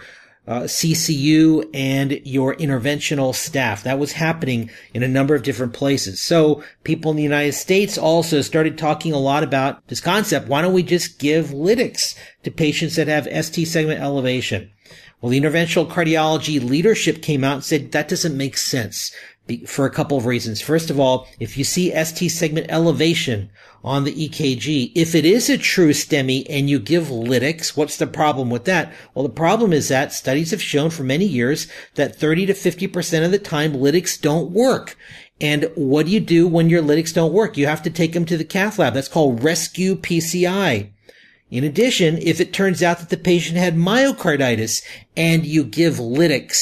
CCU and your interventional staff. That was happening in a number of different places. So people in the United States also started talking a lot about this concept. Why don't we just give lytics to patients that have ST segment elevation? Well, the interventional cardiology leadership came out and said that doesn't make sense for a couple of reasons. First of all, if you see ST segment elevation on the EKG, if it is a true STEMI and you give lytics, what's the problem with that? Well, the problem is that studies have shown for many years that 30 to 50% of the time lytics don't work. And what do you do when your lytics don't work? You have to take them to the cath lab. That's called rescue PCI. In addition, if it turns out that the patient had myocarditis and you give lytics,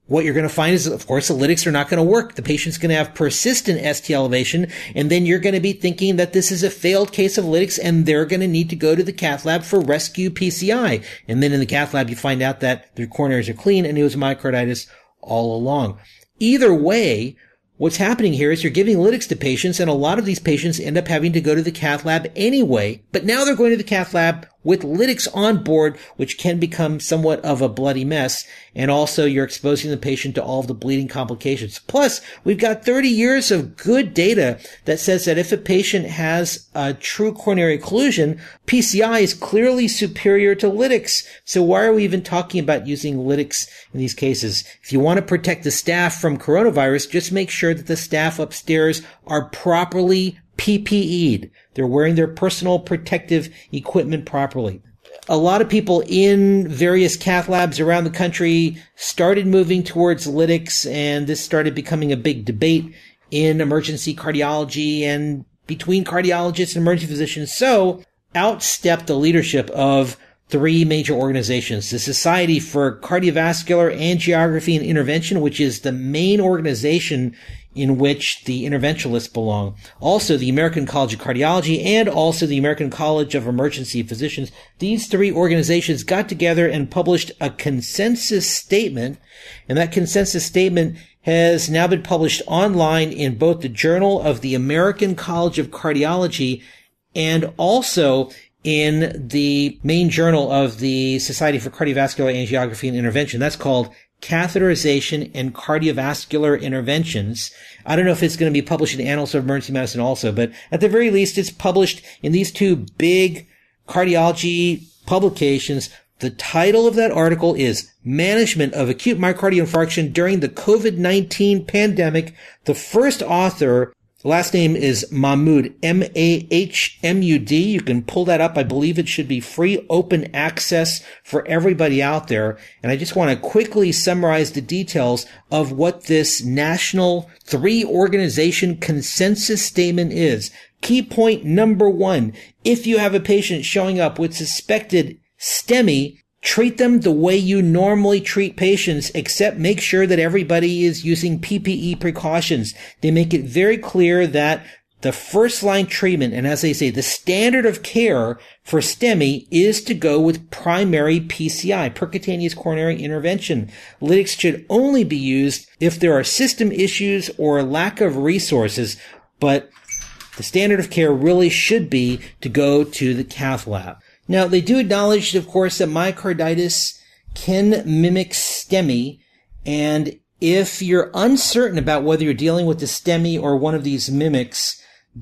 what you're going to find is, of course, the lytics are not going to work. The patient's going to have persistent ST elevation, and then you're going to be thinking that this is a failed case of lytics, and they're going to need to go to the cath lab for rescue PCI. And then in the cath lab, you find out that their coronaries are clean and it was myocarditis all along. Either way, what's happening here is you're giving lytics to patients, and a lot of these patients end up having to go to the cath lab anyway, but now they're going to the cath lab with lytics on board, which can become somewhat of a bloody mess. And also you're exposing the patient to all of the bleeding complications. Plus, we've got 30 years of good data that says that if a patient has a true coronary occlusion, PCI is clearly superior to lytics. So why are we even talking about using lytics in these cases? If you want to protect the staff from coronavirus, just make sure that the staff upstairs are properly PPE'd. They're wearing their personal protective equipment properly. A lot of people in various cath labs around the country started moving towards lytics, and this started becoming a big debate in emergency cardiology and between cardiologists and emergency physicians. So out stepped the leadership of three major organizations: the Society for Cardiovascular Angiography and Intervention, which is the main organization in which the interventionalists belong. Also, the American College of Cardiology and also the American College of Emergency Physicians. These three organizations got together and published a consensus statement, and that consensus statement has now been published online in both the Journal of the American College of Cardiology and also in the main journal of the Society for Cardiovascular Angiography and Intervention. That's called Catheterization and Cardiovascular Interventions. I don't know if it's going to be published in Annals of Emergency Medicine also, but at the very least, it's published in these two big cardiology publications. The title of that article is Management of Acute Myocardial Infarction During the COVID-19 Pandemic. The first author, last name is Mahmoud, M-A-H-M-U-D. You can pull that up. I believe it should be free, open access for everybody out there. And I just want to quickly summarize the details of what this national three-organization consensus statement is. Key point number one: if you have a patient showing up with suspected STEMI, treat them the way you normally treat patients, except make sure that everybody is using PPE precautions. They make it very clear that the first line treatment, and as they say, the standard of care for STEMI is to go with primary PCI, percutaneous coronary intervention. Lytics should only be used if there are system issues or lack of resources, but the standard of care really should be to go to the cath lab. Now, they do acknowledge, of course, that myocarditis can mimic STEMI, and if you're uncertain about whether you're dealing with the STEMI or one of these mimics,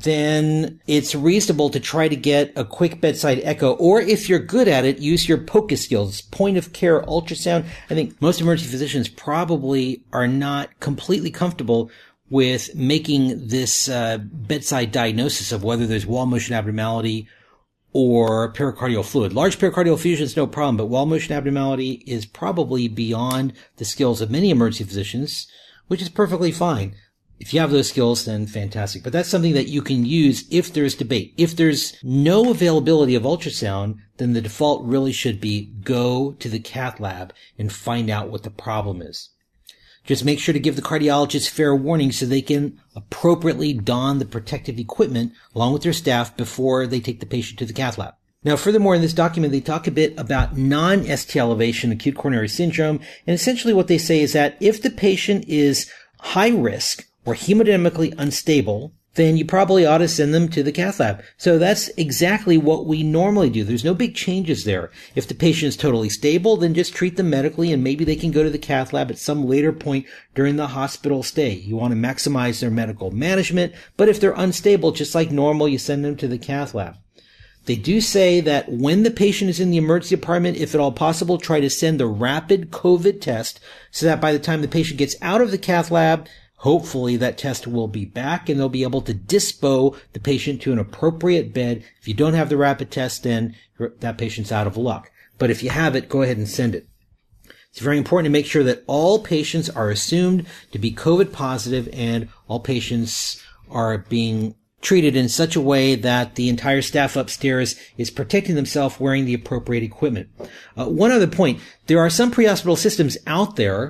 then it's reasonable to try to get a quick bedside echo, or if you're good at it, use your POCUS skills, point of care ultrasound. I think most emergency physicians probably are not completely comfortable with making this bedside diagnosis of whether there's wall motion abnormality or pericardial fluid. Large pericardial effusion is no problem, but wall motion abnormality is probably beyond the skills of many emergency physicians, which is perfectly fine. If you have those skills, then fantastic. But that's something that you can use if there's debate. If there's no availability of ultrasound, then the default really should be go to the cath lab and find out what the problem is. Just make sure to give the cardiologist fair warning so they can appropriately don the protective equipment along with their staff before they take the patient to the cath lab. Now, furthermore, in this document, they talk a bit about non-ST elevation acute coronary syndrome. And essentially what they say is that if the patient is high risk or hemodynamically unstable, then you probably ought to send them to the cath lab. So that's exactly what we normally do. There's no big changes there. If the patient is totally stable, then just treat them medically, and maybe they can go to the cath lab at some later point during the hospital stay. You want to maximize their medical management, but if they're unstable, just like normal, you send them to the cath lab. They do say that when the patient is in the emergency department, if at all possible, try to send the rapid COVID test so that by the time the patient gets out of the cath lab, hopefully that test will be back and they'll be able to dispo the patient to an appropriate bed. If you don't have the rapid test, then that patient's out of luck. But if you have it, go ahead and send it. It's very important to make sure that all patients are assumed to be COVID positive and all patients are being treated in such a way that the entire staff upstairs is protecting themselves wearing the appropriate equipment. One other point, there are some pre-hospital systems out there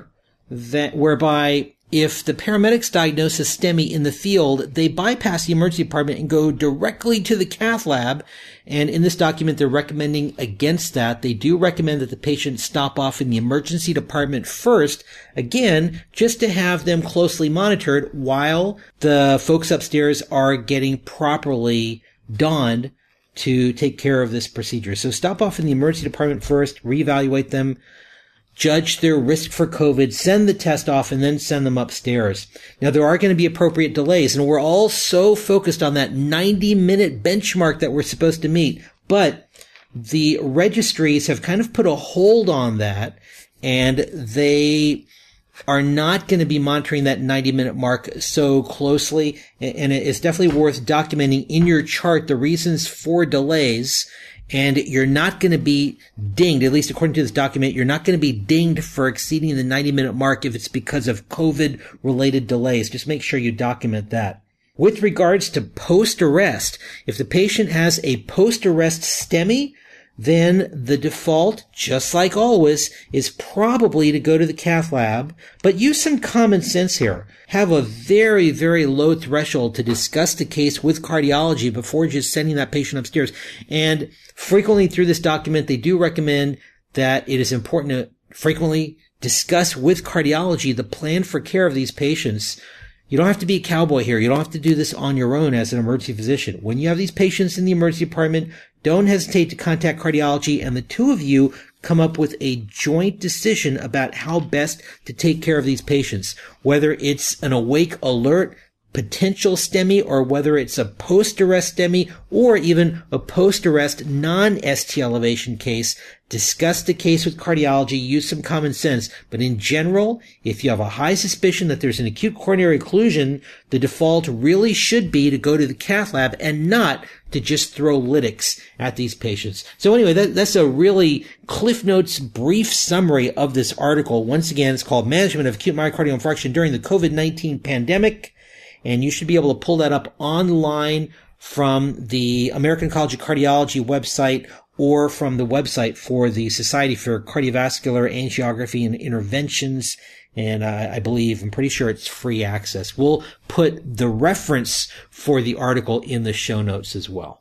that whereby if the paramedics diagnose a STEMI in the field, they bypass the emergency department and go directly to the cath lab. And in this document, they're recommending against that. They do recommend that the patient stop off in the emergency department first, again, just to have them closely monitored while the folks upstairs are getting properly donned to take care of this procedure. So stop off in the emergency department first, reevaluate them, judge their risk for COVID, send the test off, and then send them upstairs. Now, there are going to be appropriate delays, and we're all so focused on that 90-minute benchmark that we're supposed to meet. But the registries have kind of put a hold on that, and they are not going to be monitoring that 90-minute mark so closely. And it's definitely worth documenting in your chart the reasons for delays. And you're not going to be dinged, at least according to this document, you're not going to be dinged for exceeding the 90-minute mark if it's because of COVID-related delays. Just make sure you document that. With regards to post-arrest, if the patient has a post-arrest STEMI, then the default, just like always, is probably to go to the cath lab. But use some common sense here. Have a very, very low threshold to discuss the case with cardiology before just sending that patient upstairs. And frequently through this document, they do recommend that it is important to frequently discuss with cardiology the plan for care of these patients. You don't have to be a cowboy here. You don't have to do this on your own as an emergency physician. When you have these patients in the emergency department, don't hesitate to contact cardiology, and the two of you come up with a joint decision about how best to take care of these patients, whether it's an awake alert potential STEMI or whether it's a post-arrest STEMI or even a post-arrest non-ST elevation case. Discuss the case with cardiology, use some common sense. But in general, if you have a high suspicion that there's an acute coronary occlusion, the default really should be to go to the cath lab and not to just throw lytics at these patients. So anyway, that's a really Cliff Notes brief summary of this article. Once again, it's called Management of Acute Myocardial Infarction During the COVID-19 Pandemic. And you should be able to pull that up online from the American College of Cardiology website or from the website for the Society for Cardiovascular Angiography and Interventions. And I'm pretty sure it's free access. We'll put the reference for the article in the show notes as well.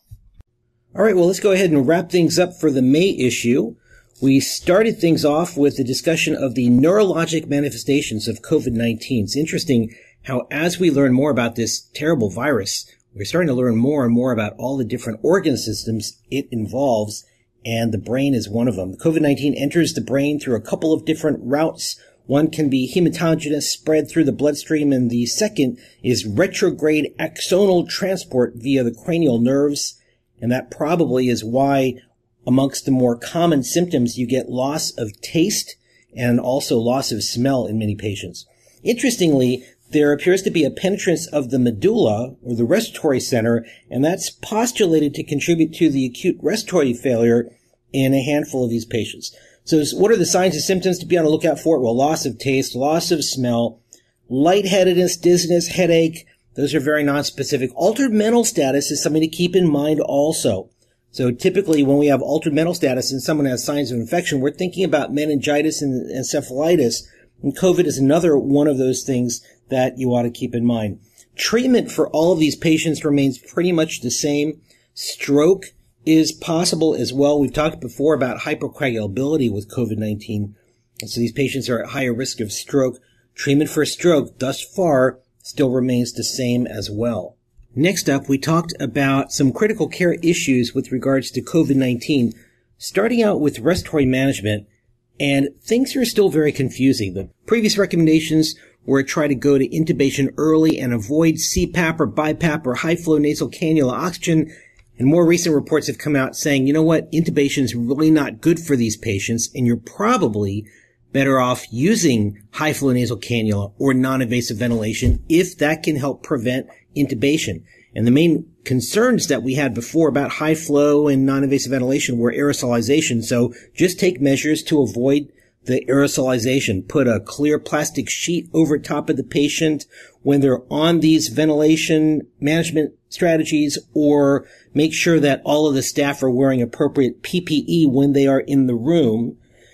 All right, well, let's go ahead and wrap things up for the May issue. We started things off with the discussion of the neurologic manifestations of COVID-19. It's interesting how as we learn more about this terrible virus, we're starting to learn more and more about all the different organ systems it involves, and the brain is one of them. COVID-19 enters the brain through a couple of different routes. One can be hematogenous, spread through the bloodstream, and the second is retrograde axonal transport via the cranial nerves, and that probably is why amongst the more common symptoms you get loss of taste and also loss of smell in many patients. Interestingly, there appears to be a penetrance of the medulla, or the respiratory center, and that's postulated to contribute to the acute respiratory failure in a handful of these patients. So what are the signs and symptoms to be on the lookout for? Well, loss of taste, loss of smell, lightheadedness, dizziness, headache. Those are very nonspecific. Altered mental status is something to keep in mind also. So typically when we have altered mental status and someone has signs of infection, we're thinking about meningitis and encephalitis. And COVID is another one of those things that you ought to keep in mind. Treatment for all of these patients remains pretty much the same. Stroke is possible as well. We've talked before about hypercoagulability with COVID-19. And so these patients are at higher risk of stroke. Treatment for stroke thus far still remains the same as well. Next up, we talked about some critical care issues with regards to COVID-19, starting out with respiratory management. And things are still very confusing. The previous recommendations were to try to go to intubation early and avoid CPAP or BiPAP or high-flow nasal cannula oxygen. And more recent reports have come out saying, you know what, intubation is really not good for these patients, and you're probably better off using high-flow nasal cannula or non-invasive ventilation if that can help prevent intubation. And the main concerns that we had before about high flow and non-invasive ventilation were aerosolization. So just take measures to avoid the aerosolization. Put a clear plastic sheet over top of the patient when they're on these ventilation management strategies, or make sure that all of the staff are wearing appropriate PPE when they are in the room.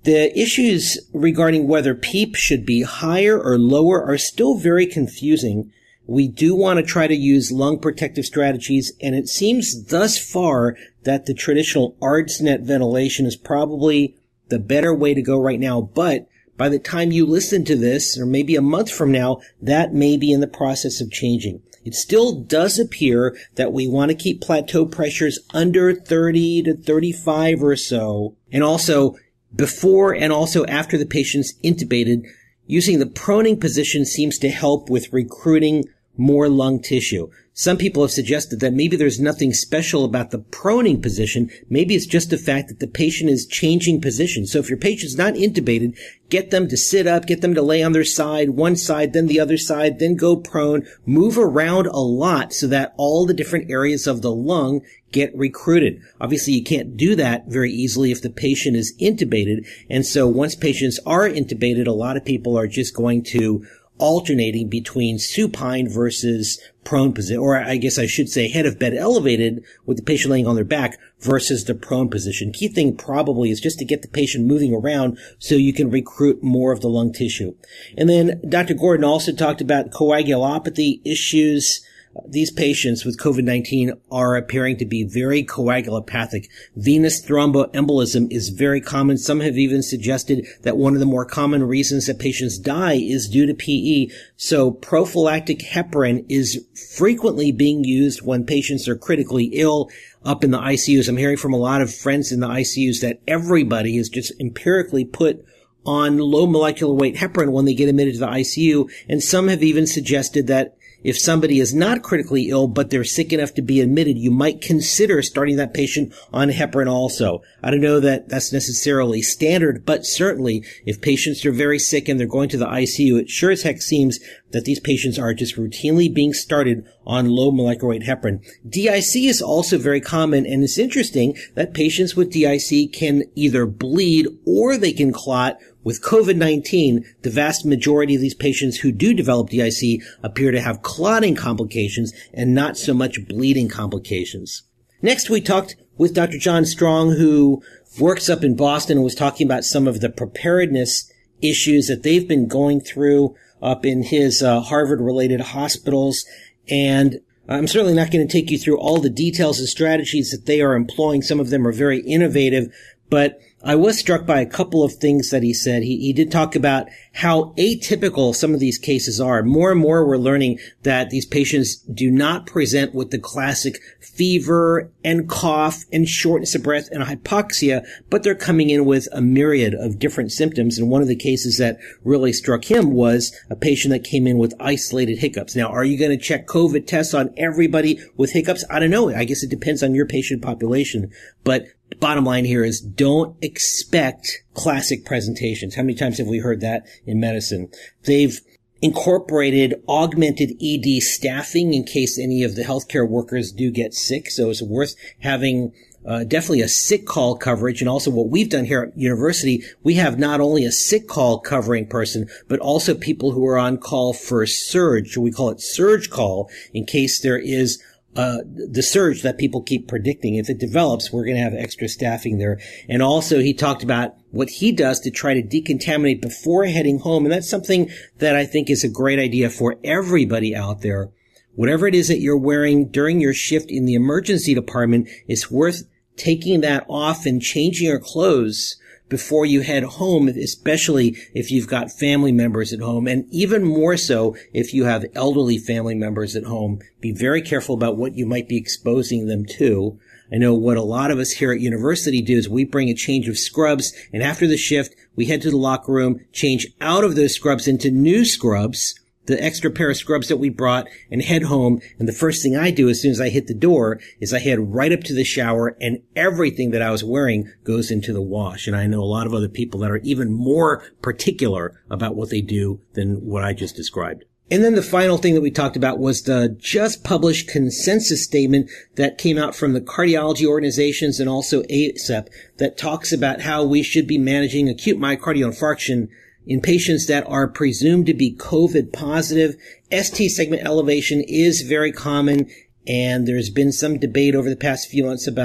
The issues regarding whether PEEP should be higher or lower are still very confusing. We do want to try to use lung protective strategies, and it seems thus far that the traditional ARDSNet ventilation is probably the better way to go right now. But by the time you listen to this, or maybe a month from now, that may be in the process of changing. It still does appear that we want to keep plateau pressures under 30 to 35 or so, and also before and also after the patient's intubated. Using the proning position seems to help with recruiting more lung tissue. Some people have suggested that maybe there's nothing special about the proning position. Maybe it's just the fact that the patient is changing position. So if your patient's not intubated, get them to sit up, get them to lay on their side, one side, then the other side, then go prone, move around a lot so that all the different areas of the lung get recruited. Obviously, you can't do that very easily if the patient is intubated. And so once patients are intubated, a lot of people are just going to alternating between supine versus prone position, or I guess I should say head of bed elevated with the patient laying on their back versus the prone position. Key thing probably is just to get the patient moving around so you can recruit more of the lung tissue. And then Dr. Gordon also talked about coagulopathy issues. These patients with COVID-19 are appearing to be very coagulopathic. Venous thromboembolism is very common. Some have even suggested that one of the more common reasons that patients die is due to PE. So prophylactic heparin is frequently being used when patients are critically ill up in the ICUs. I'm hearing from a lot of friends in the ICUs that everybody is just empirically put on low molecular weight heparin when they get admitted to the ICU. And some have even suggested that if somebody is not critically ill, but they're sick enough to be admitted, you might consider starting that patient on heparin also. I don't know that that's necessarily standard, but certainly if patients are very sick and they're going to the ICU, it sure as heck seems that these patients are just routinely being started on low molecular weight heparin. DIC is also very common, and it's interesting that patients with DIC can either bleed or they can clot. With COVID-19, the vast majority of these patients who do develop DIC appear to have clotting complications and not so much bleeding complications. Next, we talked with Dr. John Strong, who works up in Boston and was talking about some of the preparedness issues that they've been going through up in his Harvard-related hospitals. And I'm certainly not going to take you through all the details and strategies that they are employing. Some of them are very innovative, but I was struck by a couple of things that he said. He did talk about how atypical some of these cases are. More and more we're learning that these patients do not present with the classic fever and cough and shortness of breath and hypoxia, but they're coming in with a myriad of different symptoms. And one of the cases that really struck him was a patient that came in with isolated hiccups. Now, are you going to check COVID tests on everybody with hiccups? I don't know. I guess it depends on your patient population. But bottom line here is don't expect classic presentations. How many times have we heard that in medicine? They've incorporated augmented ED staffing in case any of the healthcare workers do get sick. So it's worth having definitely a sick call coverage. And also what we've done here at university, we have not only a sick call covering person, but also people who are on call for surge. We call it surge call in case there is the surge that people keep predicting. If it develops, we're going to have extra staffing there. And also he talked about what he does to try to decontaminate before heading home. And that's something that I think is a great idea for everybody out there. Whatever it is that you're wearing during your shift in the emergency department, it's worth taking that off and changing your clothes before you head home, especially if you've got family members at home, and even more so if you have elderly family members at home. Be very careful about what you might be exposing them to. I know what a lot of us here at university do is we bring a change of scrubs, and after the shift, we head to the locker room, change out of those scrubs into new scrubs, the extra pair of scrubs that we brought, and head home. And the first thing I do as soon as I hit the door is I head right up to the shower, and everything that I was wearing goes into the wash. And I know a lot of other people that are even more particular about what they do than what I just described. And then the final thing that we talked about was the just published consensus statement that came out from the cardiology organizations and also ACEP that talks about how we should be managing acute myocardial infarction in patients that are presumed to be COVID positive. ST segment elevation is very common, and there's been some debate over the past few months about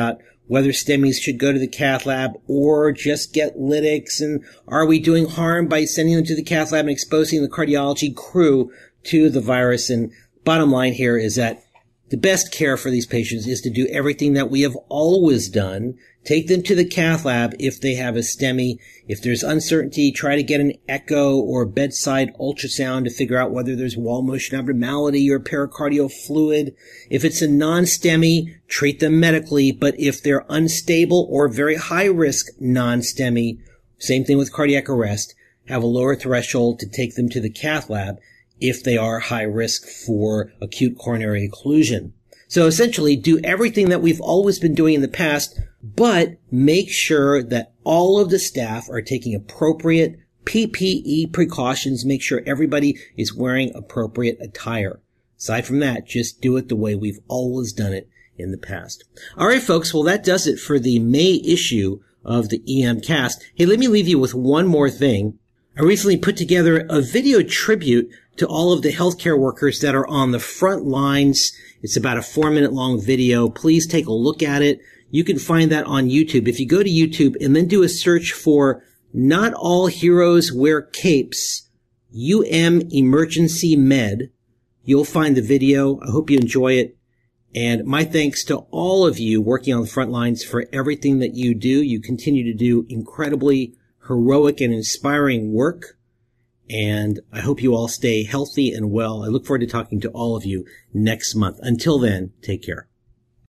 whether STEMIs should go to the cath lab or just get lytics, and are we doing harm by sending them to the cath lab and exposing the cardiology crew to the virus? And bottom line here is that the best care for these patients is to do everything that we have always done. Take them to the cath lab if they have a STEMI. If there's uncertainty, try to get an echo or bedside ultrasound to figure out whether there's wall motion abnormality or pericardial fluid. If it's a non-STEMI, treat them medically. But if they're unstable or very high risk non-STEMI, same thing with cardiac arrest, have a lower threshold to take them to the cath lab if they are high risk for acute coronary occlusion. So essentially, do everything that we've always been doing in the past, but make sure that all of the staff are taking appropriate PPE precautions. Make sure everybody is wearing appropriate attire. Aside from that, just do it the way we've always done it in the past. All right, folks. Well, that does it for the May issue of the EMcast. Hey, let me leave you with one more thing. I recently put together a video tribute to all of the healthcare workers that are on the front lines. It's about a 4-minute long video. Please take a look at it. You can find that on YouTube. If you go to YouTube and then do a search for Not All Heroes Wear Capes, Emergency Med, you'll find the video. I hope you enjoy it. And my thanks to all of you working on the front lines for everything that you do. You continue to do incredibly heroic and inspiring work. And I hope you all stay healthy and well. I look forward to talking to all of you next month. Until then, take care.